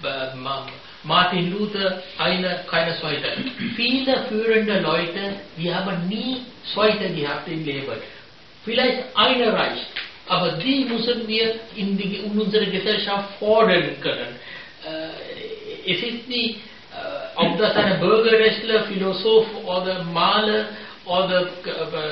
Martin Luther, einer, keiner zweite. Viele führende Leute, die haben nie zweite gehabt im Leben. Vielleicht einer reicht, aber die müssen wir in, die, in unserer Gesellschaft fordern können. Äh, es ist die, äh, ob das ein Bürgerrechtler, Philosoph oder Maler oder äh,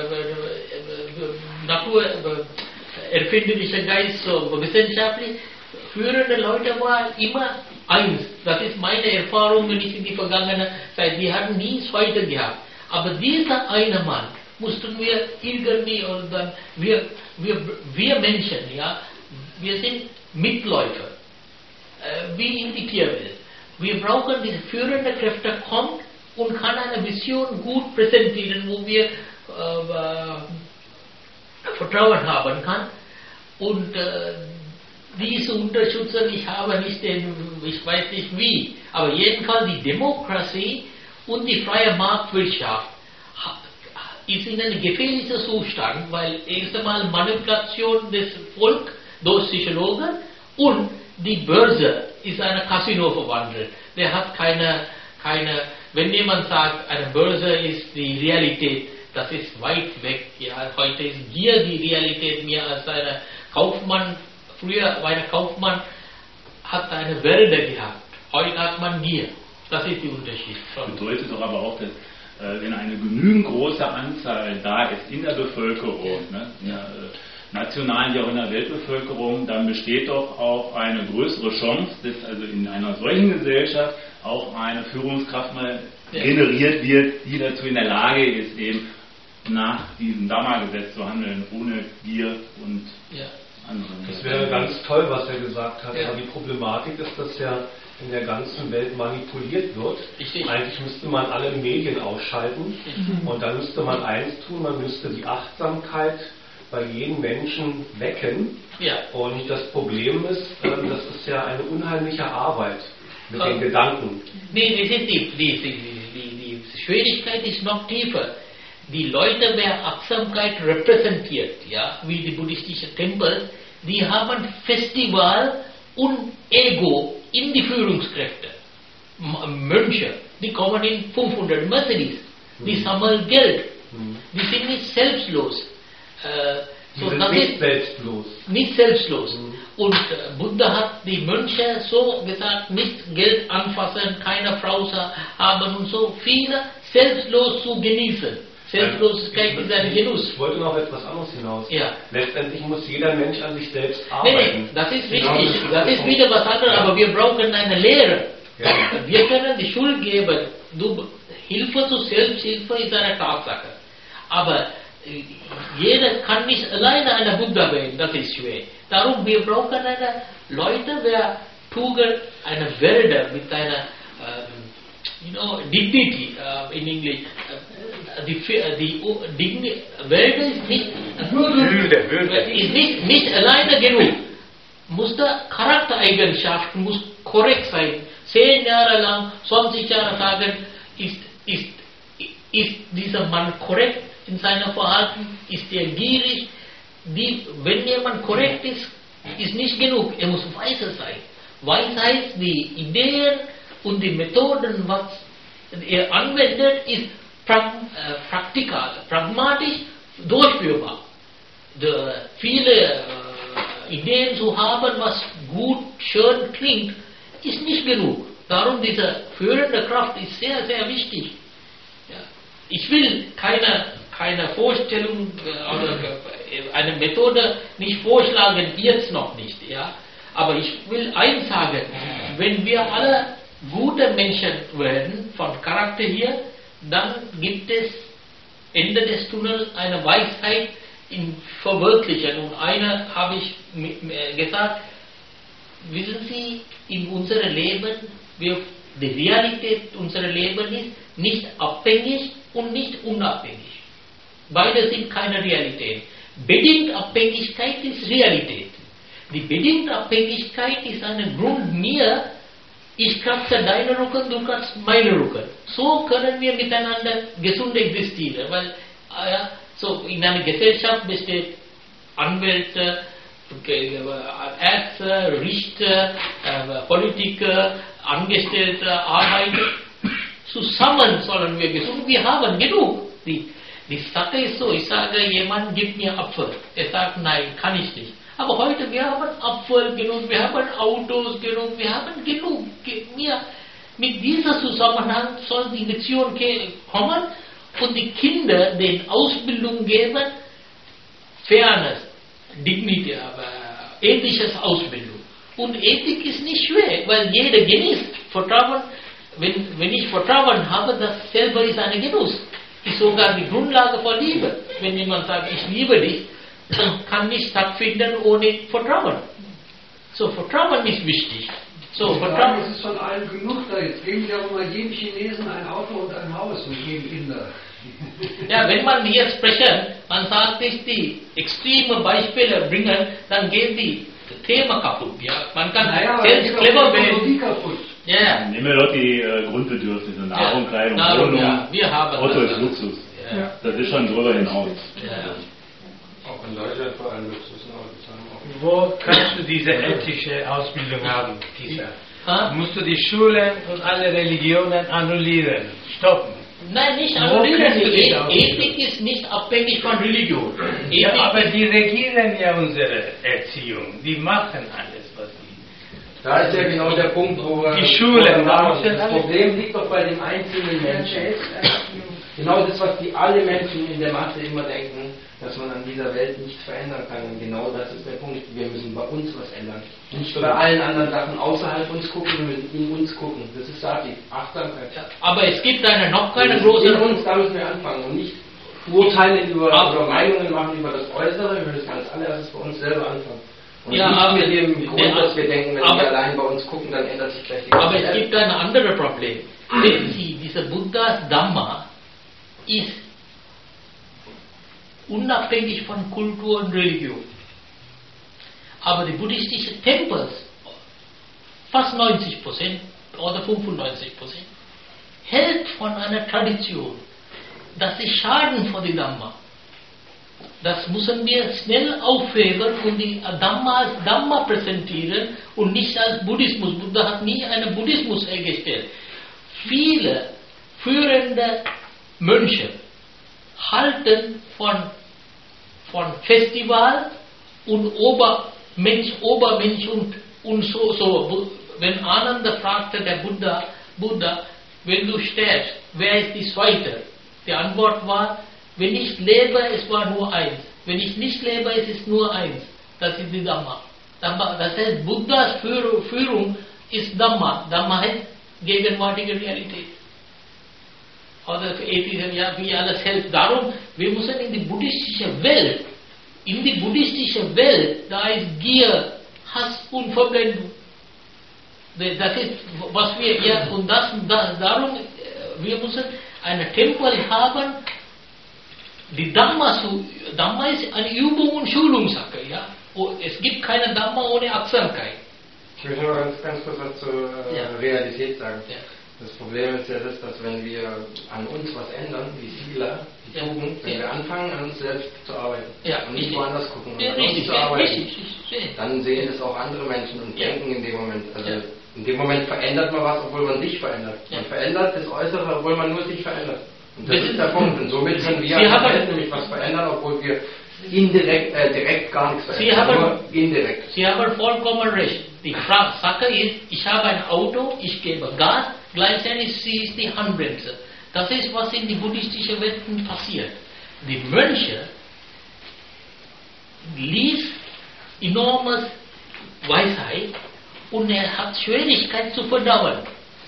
äh, Natur, äh, erfinderischer Geist, so wissenschaftlich, führende Leute waren immer eins. Das ist meine Erfahrung, wenn ich in die vergangene Zeit, die hatten nie zweite gehabt. Aber dieser eine Mann mussten wir irgendwie, oder dann, wir, wir, wir Menschen, ja, wir sind Mitläufer, äh, wie in die Tierwelt. Wir brauchen diese führende Kräfte, kommt und kann eine Vision gut präsentieren, wo wir äh, äh, Vertrauen haben kann. Und äh, diese unterstützen, ich habe nicht den, ich weiß nicht wie, aber jedenfalls die Demokratie und die freie Marktwirtschaft ist in einem gefährlichen Zustand, weil erst einmal Manipulation des Volkes durch Psychologen und die Börse ist eine Casino verwandelt. Der hat keine, keine, wenn jemand sagt, eine Börse ist die Realität, das ist weit weg. Ja, heute ist Gier die Realität mehr als ein Kaufmann. Früher war ein Kaufmann, hat eine Wälder gehabt. Heute hat man Gier. Das ist der Unterschied. Das bedeutet doch aber auch, dass äh, wenn eine genügend große Anzahl da ist in der Bevölkerung, ne, in der äh, nationalen wie auch in der Weltbevölkerung, dann besteht doch auch eine größere Chance, dass also in einer solchen Gesellschaft auch eine Führungskraft mal ja. generiert wird, die dazu in der Lage ist, eben nach diesem Dhamma-Gesetz zu handeln, ohne Gier und ja. andere. Das wäre ganz toll, was er gesagt hat. Ja. Aber die Problematik ist, dass ja in der ganzen Welt manipuliert wird. Richtig. Eigentlich müsste man alle Medien ausschalten mhm. und dann müsste man eins tun, man müsste die Achtsamkeit bei jedem Menschen wecken. Ja. Und das Problem ist, das ist ja eine unheimliche Arbeit. mit den Gedanken. Nee, das ist die, die, die, die, die Schwierigkeit ist noch tiefer. Die Leute, wer Achtsamkeit repräsentiert, ja, wie die buddhistischen Tempel, die haben Festival und Ego in die Führungskräfte. Mönche, die kommen in fünfhundert Mercedes, die sammeln Geld, die sind nicht selbstlos. Äh, so, die sind das nicht ist selbstlos. Nicht selbstlos. Mhm. Und äh, Buddha hat die Mönche so gesagt, nicht Geld anfassen, keine Frau haben und so, viele selbstlos zu genießen. Selbstlosigkeit ist ein Genuss. Ich wollte noch etwas anderes hinaus. Ja. Letztendlich muss jeder Mensch an sich selbst Nee, arbeiten. nee, das ist Genau, wichtig, das das ist ist wieder was anderes, aber wir brauchen eine Lehre. Ja. Wir können die Schuld geben. Du, Hilfe zur Selbsthilfe ist eine Tatsache. Aber äh, jeder kann nicht alleine ein Buddha werden, das ist schwer. Darum, wir brauchen eine Leute, wer Tugend, eine Würde mit einer ähm, you know, dignity uh, in English. Uh, die die Digni Würde ist nicht, Würde, Würde. ist nicht, nicht alleine genug. Muss der Charaktereigenschaften muss korrekt sein. Zehn Jahre lang, zwanzig Jahre sagen, ist, ist, ist dieser Mann korrekt in seinem Verhalten, ist er gierig. Die, wenn jemand korrekt ist, ist nicht genug. Er muss weise sein. Weisheit, die Ideen und die Methoden, was er anwendet, ist pra äh, praktikal, pragmatisch durchführbar. De, viele äh, Ideen zu haben, was gut, schön klingt, ist nicht genug. Darum diese führende Kraft ist sehr, sehr wichtig. Ja. Ich will keine, keine Vorstellung äh, oder eine Methode nicht vorschlagen, jetzt noch nicht. Ja. Aber ich will eins sagen, wenn wir alle gute Menschen werden, von Charakter her, dann gibt es Ende des Tunnels eine Weisheit in Verwirklichen. Und eine habe ich gesagt, wissen Sie, in unserem Leben, wir, die Realität unseres Lebens ist nicht abhängig und nicht unabhängig. Beide sind keine Realität. Bedingte Abhängigkeit ist Realität. Die bedingte Abhängigkeit ist ein Grund mir, ich kratze deinen Rücken, du kratzt meinen Rücken. So können wir miteinander gesund existieren. Weil äh, so in einer Gesellschaft besteht Anwälte, Ärzte, Richter, äh, Politiker, Angestellte, Arbeiter. Zusammen sollen wir gesund, wir haben genug. Die, die Sache ist so, ich sage, jemand gibt mir Apfel. Er sagt, nein, kann ich nicht. Aber heute, wir haben Apfel genug, wir haben Autos genug, wir haben genug. Wir, mit diesem Zusammenhang soll die Lektion kommen und die Kinder den Ausbildung geben, Fairness, Dignity, aber ethisches Ausbildung. Und Ethik ist nicht schwer, weil jeder genießt. Vertrauen, wenn, wenn ich Vertrauen habe, das selber ist ein Genuss. Ist sogar die Grundlage für Liebe. Wenn jemand sagt, ich liebe dich, kann nicht stattfinden ohne Vertrauen. So, Vertrauen ist wichtig. So, Vertrauen. Es ist von allen genug da. Jetzt geben ja auch mal jedem Chinesen ein Auto und ein Haus und jedem Inder. Ja, wenn man hier sprechen, man sagt nicht die extreme Beispiele bringen, dann geht die Thema kaputt. Ja, man kann naja, selbst clever werden. kaputt. Ja. Nehmen wir doch die äh, Grundbedürfnisse, Nahrung, Ja, Kleidung, Nahrung, Wohnung, ja, wir haben Auto das ist alles. Luxus. Ja. Das ist schon drüber hinaus. Ja. Auch in Deutschland vor allem Luxus und Autozahlen auch. Wo kannst du diese ethische Ausbildung haben, Kisa? Ha? Musst du die Schulen und alle Religionen annullieren, stoppen? Nein, nicht Wo annullieren. kriegst du Die diese Ausbildung? Ethik ist nicht abhängig von Religion. Ja, Ethik aber die regieren ja unsere Erziehung. Die machen alles, was die. Da ist ja genau der Punkt, wo wir. Die Schulen, wo wir da waren. müssen Das alle- Problem liegt doch bei dem einzelnen Menschen. Genau das, was die alle Menschen in der Masse immer denken, dass man an dieser Welt nichts verändern kann. Und genau das ist der Punkt. Wir müssen bei uns was ändern. Nicht bei allen anderen Sachen außerhalb uns gucken, wir müssen in uns gucken. Das ist Sati, Achtsamkeit. Aber es gibt eine noch keine In große. uns, da müssen wir anfangen und nicht Urteile über, Aber- über Meinungen machen über das Äußere. Wir müssen als allererstes bei uns selber anfangen. Und Ja, nicht aber- mit dem Grund, Ja, dass wir denken, wenn aber- wir allein bei uns gucken, dann ändert sich gleich die ganze Aber es Welt. gibt ein anderes Problem. Wenn Sie, dieser Buddhas Dhamma ist unabhängig von Kultur und Religion. Aber die buddhistischen Tempels, fast neunzig Prozent, oder fünfundneunzig Prozent, hält von einer Tradition. Das ist Schaden für die Dhamma. Das müssen wir schnell aufheben und die Dhamma als Dhamma präsentieren und nicht als Buddhismus. Buddha hat nie einen Buddhismus hergestellt. Viele führende Mönche halten von, von Festival und Obermensch, Obermensch und, und so, so. Wenn Ananda fragte der Buddha, Buddha, wenn du stirbst, wer ist die Zweite? Die Antwort war, wenn ich lebe, es war nur eins. Wenn ich nicht lebe, es ist nur eins. Das ist die Dhamma. Dhamma, das heißt, Buddhas Führung ist Dhamma. Dhamma heißt gegenwärtige Realität. Oder Atheism, ja, wie alles hält. Darum, wir müssen in die buddhistische Welt, in die buddhistische Welt, da ist Gier, Hass und Verblendung. Das ist, was wir, ja, und das, das, darum, wir müssen einen Tempel haben. Die Dhamma, Dhamma ist eine Übung und Schulungssache. Ja? Es gibt keine Dhamma ohne Achtsamkeit. Ich möchte noch ganz, ganz kurz was zur äh, ja. Realität sagen. Ja. Das Problem ist ja das, dass wenn wir an uns was ändern, die Sila, die ja. Tugend, wenn ja. wir anfangen, an uns selbst zu arbeiten ja. und nicht woanders gucken und ja, an richtig, uns zu arbeiten, richtig, richtig. dann sehen es auch andere Menschen und ja. denken in dem Moment. Also ja. in dem Moment verändert man was, obwohl man sich verändert. Ja. Man verändert das Äußere, obwohl man nur sich verändert. Und das, das ist der Punkt. Und somit können wir Sie an der haben, Welt nämlich was verändern, obwohl wir indirekt, äh, direkt gar nichts verändern. Sie haben, nur indirekt. Sie haben vollkommen recht. Die Sache ist, ich habe ein Auto, ich gebe Gas, gleichzeitig sie ist die Handbremse. Das ist, was in die buddhistischen Welten passiert. Die Mönche ließ enormes Weisheit und er hat Schwierigkeit zu verdauen.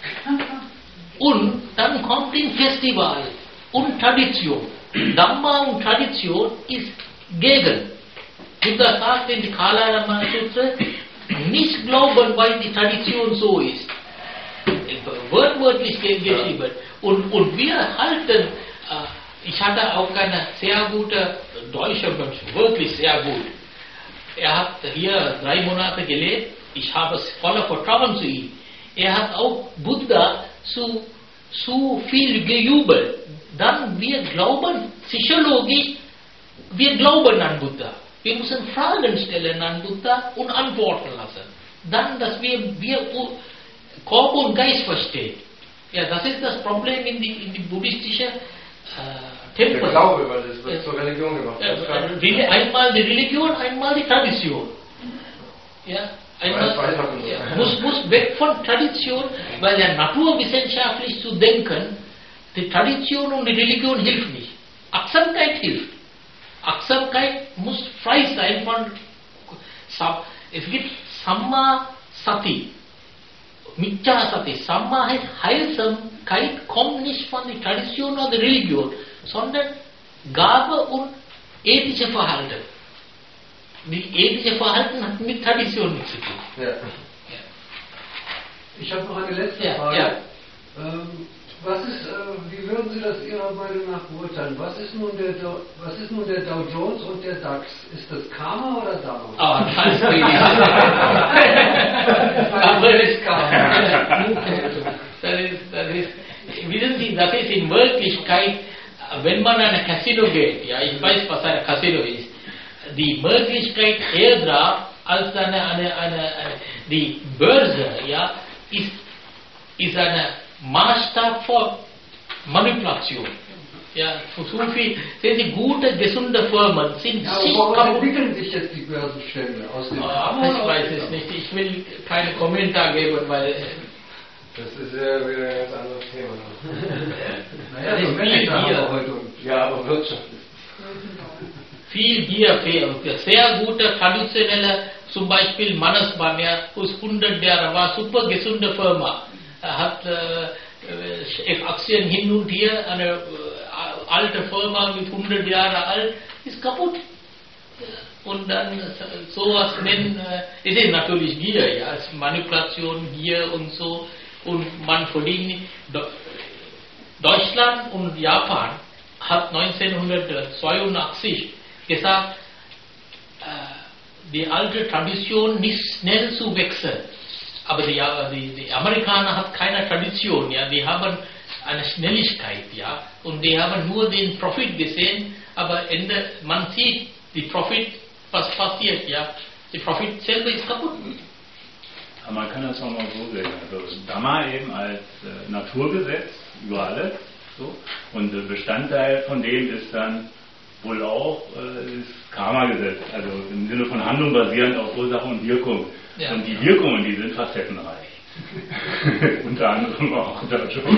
Und dann kommt ein Festival und Tradition. Dhamma und Tradition ist gegen. Buddha sagt in die Kalarama Sutra, nicht glauben, weil die Tradition so ist. Wörtwörtlich geschrieben. Und, und wir halten, äh, ich hatte auch einen sehr guten deutschen Mönch, wirklich sehr gut. Er hat hier drei Monate gelebt, ich habe voller Vertrauen zu ihm. Er hat auch Buddha zu, zu viel gejubelt. Dann wir glauben, psychologisch, wir glauben an Buddha. Wir müssen Fragen stellen an Buddha und antworten lassen. Dann, dass wir, wir Körper und Geist verstehen. Ja, das ist das Problem in die, in die buddhistische äh, Tempel. Der Glaube, weil das wird zur Religion gemacht. Äh, einmal die Religion, einmal die Tradition. Ja, einmal, ja, muss, muss weg von Tradition, weil ja naturwissenschaftlich zu denken, die Tradition und die Religion hilft nicht. Achtsamkeit hilft. Achtsamkeit muss frei sein von, es gibt Samma Sati, Miccha Sati. Samma heißt Heilsamkeit, kommt nicht von der Tradition oder der Religion, sondern Gabe und ethische Verhalten. Die ethische Verhalten hat mit Tradition nichts zu tun. Ja. Ja. Ich habe noch eine letzte Ja, Frage. ja. Ähm, was ist, äh, wie würden Sie das Ihrer Meinung nach beurteilen? Was ist nun der, Do was ist nun der Dow Jones und der DAX? Ist das Karma oder Dharma? Ah, ganz wenig. Aber das ist Karma. Das ist, das ist, wissen Sie, das ist in Wirklichkeit, wenn man an ein Casino geht, ja, ich weiß, was ein Casino ist, die Möglichkeit eher drauf, als eine, eine, eine, eine, die Börse, ja, ist, ist eine Maßstab für Manipulation. Ja, so viel, sind die gute, gesunde Firmen, sind ja, sich warum kaputt. entwickeln sich jetzt die Börsenstände aus dem Ah, ich weiß es nicht, ich will keinen Kommentar geben, weil Das ist ja wieder ein ganz anderes Thema. Naja, das so ist Manager viel haben wir Gier. heute. Ja, aber Wirtschaft ist. Viel Gier, sehr gute traditionelle, zum Beispiel Manas Banya, aus hundert Jahren war super gesunde Firma. Er hat äh, Aktien hin und her, eine äh, alte Firma mit hundert Jahren alt, ist kaputt. Und dann sowas nennen, äh, es ist natürlich Gier, ja, es ist Manipulation, Gier und so. Und man verdient. Deutschland und Japan hat neunzehnhundertzweiundachtzig gesagt, äh, die alte Tradition nicht schnell zu wechseln. aber die, die, die Amerikaner haben keine Tradition, ja, die haben eine Schnelligkeit, ja, und die haben nur den Profit gesehen, aber Ende, man sieht die Profit, was passiert, ja, der Profit selber ist kaputt. Aber man kann das auch mal so sehen, also Dhamma eben als äh, Naturgesetz über alles, so, und äh, Bestandteil von dem ist dann wohl auch äh, das Karma-Gesetz, also im Sinne von Handlung basierend auf Ursache und Wirkung. Ja. Und die Wirkungen, die sind facettenreich. Unter anderem auch der Job.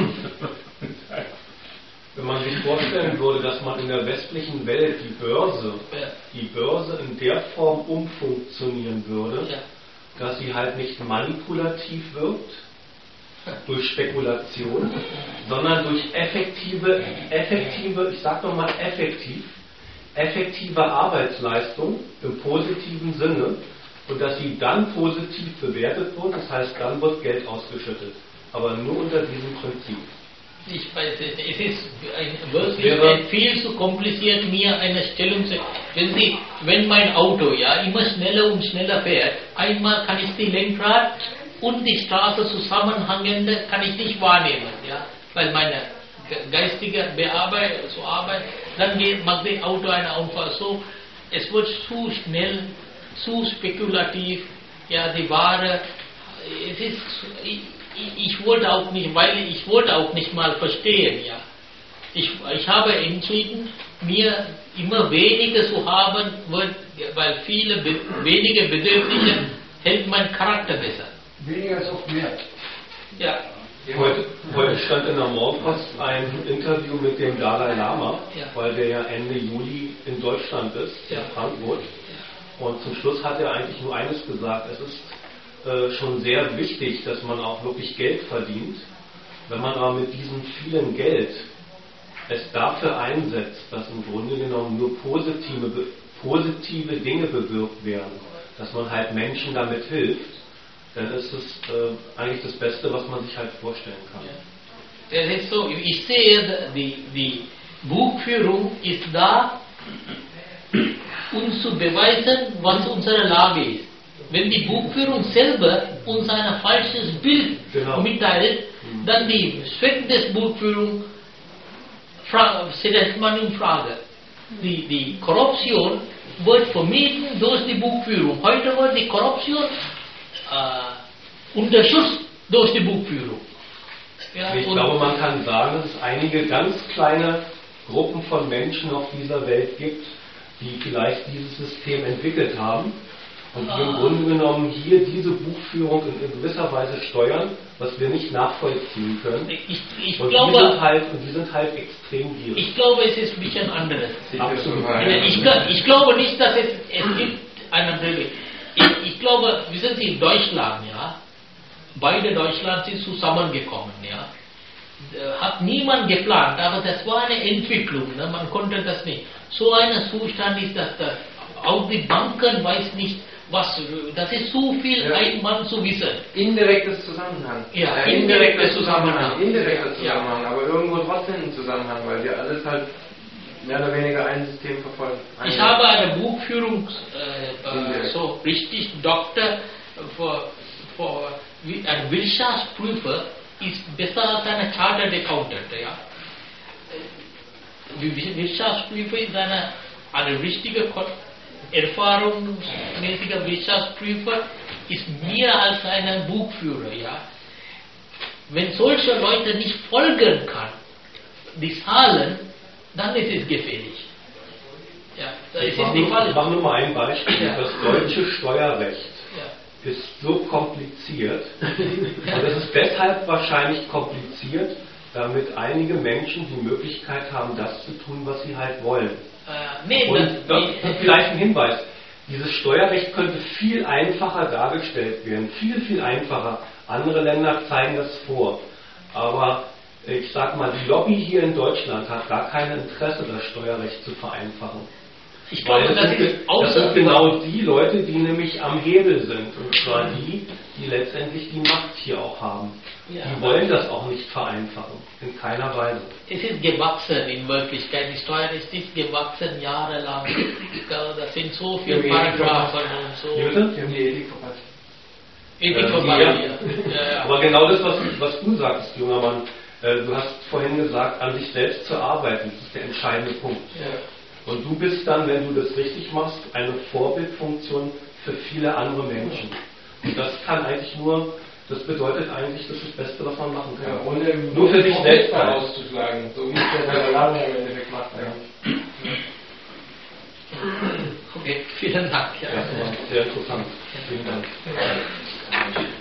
Wenn man sich vorstellen würde, dass man in der westlichen Welt die Börse, die Börse in der Form umfunktionieren würde, ja, dass sie halt nicht manipulativ wirkt, durch Spekulation, sondern durch effektive, effektive, ich sag nochmal effektiv, effektive Arbeitsleistung im positiven Sinne, und dass sie dann positiv bewertet wird, das heißt, dann wird Geld ausgeschüttet. Aber nur unter diesem Prinzip. Ich weiß nicht, es ist ein, wirklich viel zu kompliziert, mir eine Stellung zu... Wenn, Sie, wenn mein Auto ja immer schneller und schneller fährt, einmal kann ich die Lenkrad und die Straße zusammenhängende kann ich nicht wahrnehmen, ja, weil meine geistige Bearbeitung, so Arbeit, dann geht, macht das Auto einen Unfall. So, es wird zu schnell, zu spekulativ, ja, die Ware, es ist, ich, ich wollte auch nicht, weil ich wollte auch nicht mal verstehen, ja. Ich, ich habe entschieden, mir immer weniger zu haben, weil viele be, wenige Bedürfnisse hält mein Charakter besser. Weniger ist oft mehr. Ja. Heute, heute stand in der Morgenpost ein Interview mit dem Dalai Lama, ja, weil der ja Ende Juli in Deutschland ist, ja, in Frankfurt. Und zum Schluss hat er eigentlich nur eines gesagt: Es ist äh, schon sehr wichtig, dass man auch wirklich Geld verdient. Wenn man aber mit diesem vielen Geld es dafür einsetzt, dass im Grunde genommen nur positive, positive Dinge bewirkt werden, dass man halt Menschen damit hilft, dann ist es äh, eigentlich das Beste, was man sich halt vorstellen kann. Ja. Das ist so, ich sehe, die, die Buchführung ist da, uns zu beweisen, was unsere Lage ist. Wenn die Buchführung selber uns ein falsches Bild, genau, mitteilt, mhm, dann die Zweck des Buchführung stellt man in Frage. Die, die Korruption wird vermieden durch die Buchführung. Heute wird die Korruption äh, unterstützt durch die Buchführung. Ja, ich glaube, man kann sagen, dass es einige ganz kleine Gruppen von Menschen auf dieser Welt gibt, die vielleicht dieses System entwickelt haben und die im Grunde genommen hier diese Buchführung in, in gewisser Weise steuern, was wir nicht nachvollziehen können. Ich, ich und, glaube, die sind halt, und die sind halt extrem gierig. Ich glaube, es ist ein bisschen anderes. Absolut. Ich, ich glaube nicht, dass es, es gibt eine Regel. Ich, ich glaube, wissen Sie, in Deutschland, ja, beide Deutschland sind zusammengekommen, ja. Hat niemand geplant, aber das war eine Entwicklung, ne? Man konnte das nicht. So ein Zustand ist das, das. Auch die Banken weiß nicht, was, das ist so viel, ja, ein Mann zu wissen. Indirektes Zusammenhang. Ja, äh, indirekter Zusammenhang. Indirekter Zusammenhang, ja, aber irgendwo trotzdem ein Zusammenhang, weil wir alles halt mehr oder weniger ein System verfolgen. Ein ich habe eine Buchführung, äh, äh, so richtig Doktor, für, für, ein Wirtschaftsprüfer ist besser als ein Chartered Accountant. Ja. Wirtschaftsprüfer ist eine, eine richtige, erfahrungsmäßiger Wirtschaftsprüfer ist mehr als ein Buchführer. Ja. Wenn solche Leute nicht folgen kann, die Zahlen, dann ist es gefährlich. Ja, das ich ist mache die nur, Fall. mach nur mal ein Beispiel. Ja. Das deutsche Steuerrecht, ja, ist so kompliziert, und es ist deshalb wahrscheinlich kompliziert, damit einige Menschen die Möglichkeit haben, das zu tun, was sie halt wollen. Äh, nee, und das, das, vielleicht ein Hinweis: Dieses Steuerrecht könnte viel einfacher dargestellt werden, viel, viel einfacher. Andere Länder zeigen das vor. Aber ich sag mal, die Lobby hier in Deutschland hat gar kein Interesse, das Steuerrecht zu vereinfachen. Ich glaube, Weil das, das, sind, ist das sind genau die Leute, die nämlich am Hebel sind. Und zwar die, die letztendlich die Macht hier auch haben. Ja. Die wollen das auch nicht vereinfachen. In keiner Weise. Es ist gewachsen in Wirklichkeit. Die Steuerrecht ist gewachsen jahrelang. Das sind so viele Paragraphen und so. Wie bitte? Die haben die Ethik verpasst. Ich äh, bin vorbei. ja. Ja. Ja, ja. Aber genau das, was, was du sagst, junger Mann, äh, du hast vorhin gesagt, an sich selbst zu arbeiten, das ist der entscheidende Punkt. Ja. Und du bist dann, wenn du das richtig machst, eine Vorbildfunktion für viele andere Menschen. Und das kann eigentlich nur, das bedeutet eigentlich, das ist das Beste, was man machen kann. Ja, ohne nur für sich selbst auszuschlagen, so wie es der Dalai Lama im Endeffekt macht. Ja. Okay, vielen Dank. Ja. Ja, das war sehr interessant. Vielen Dank.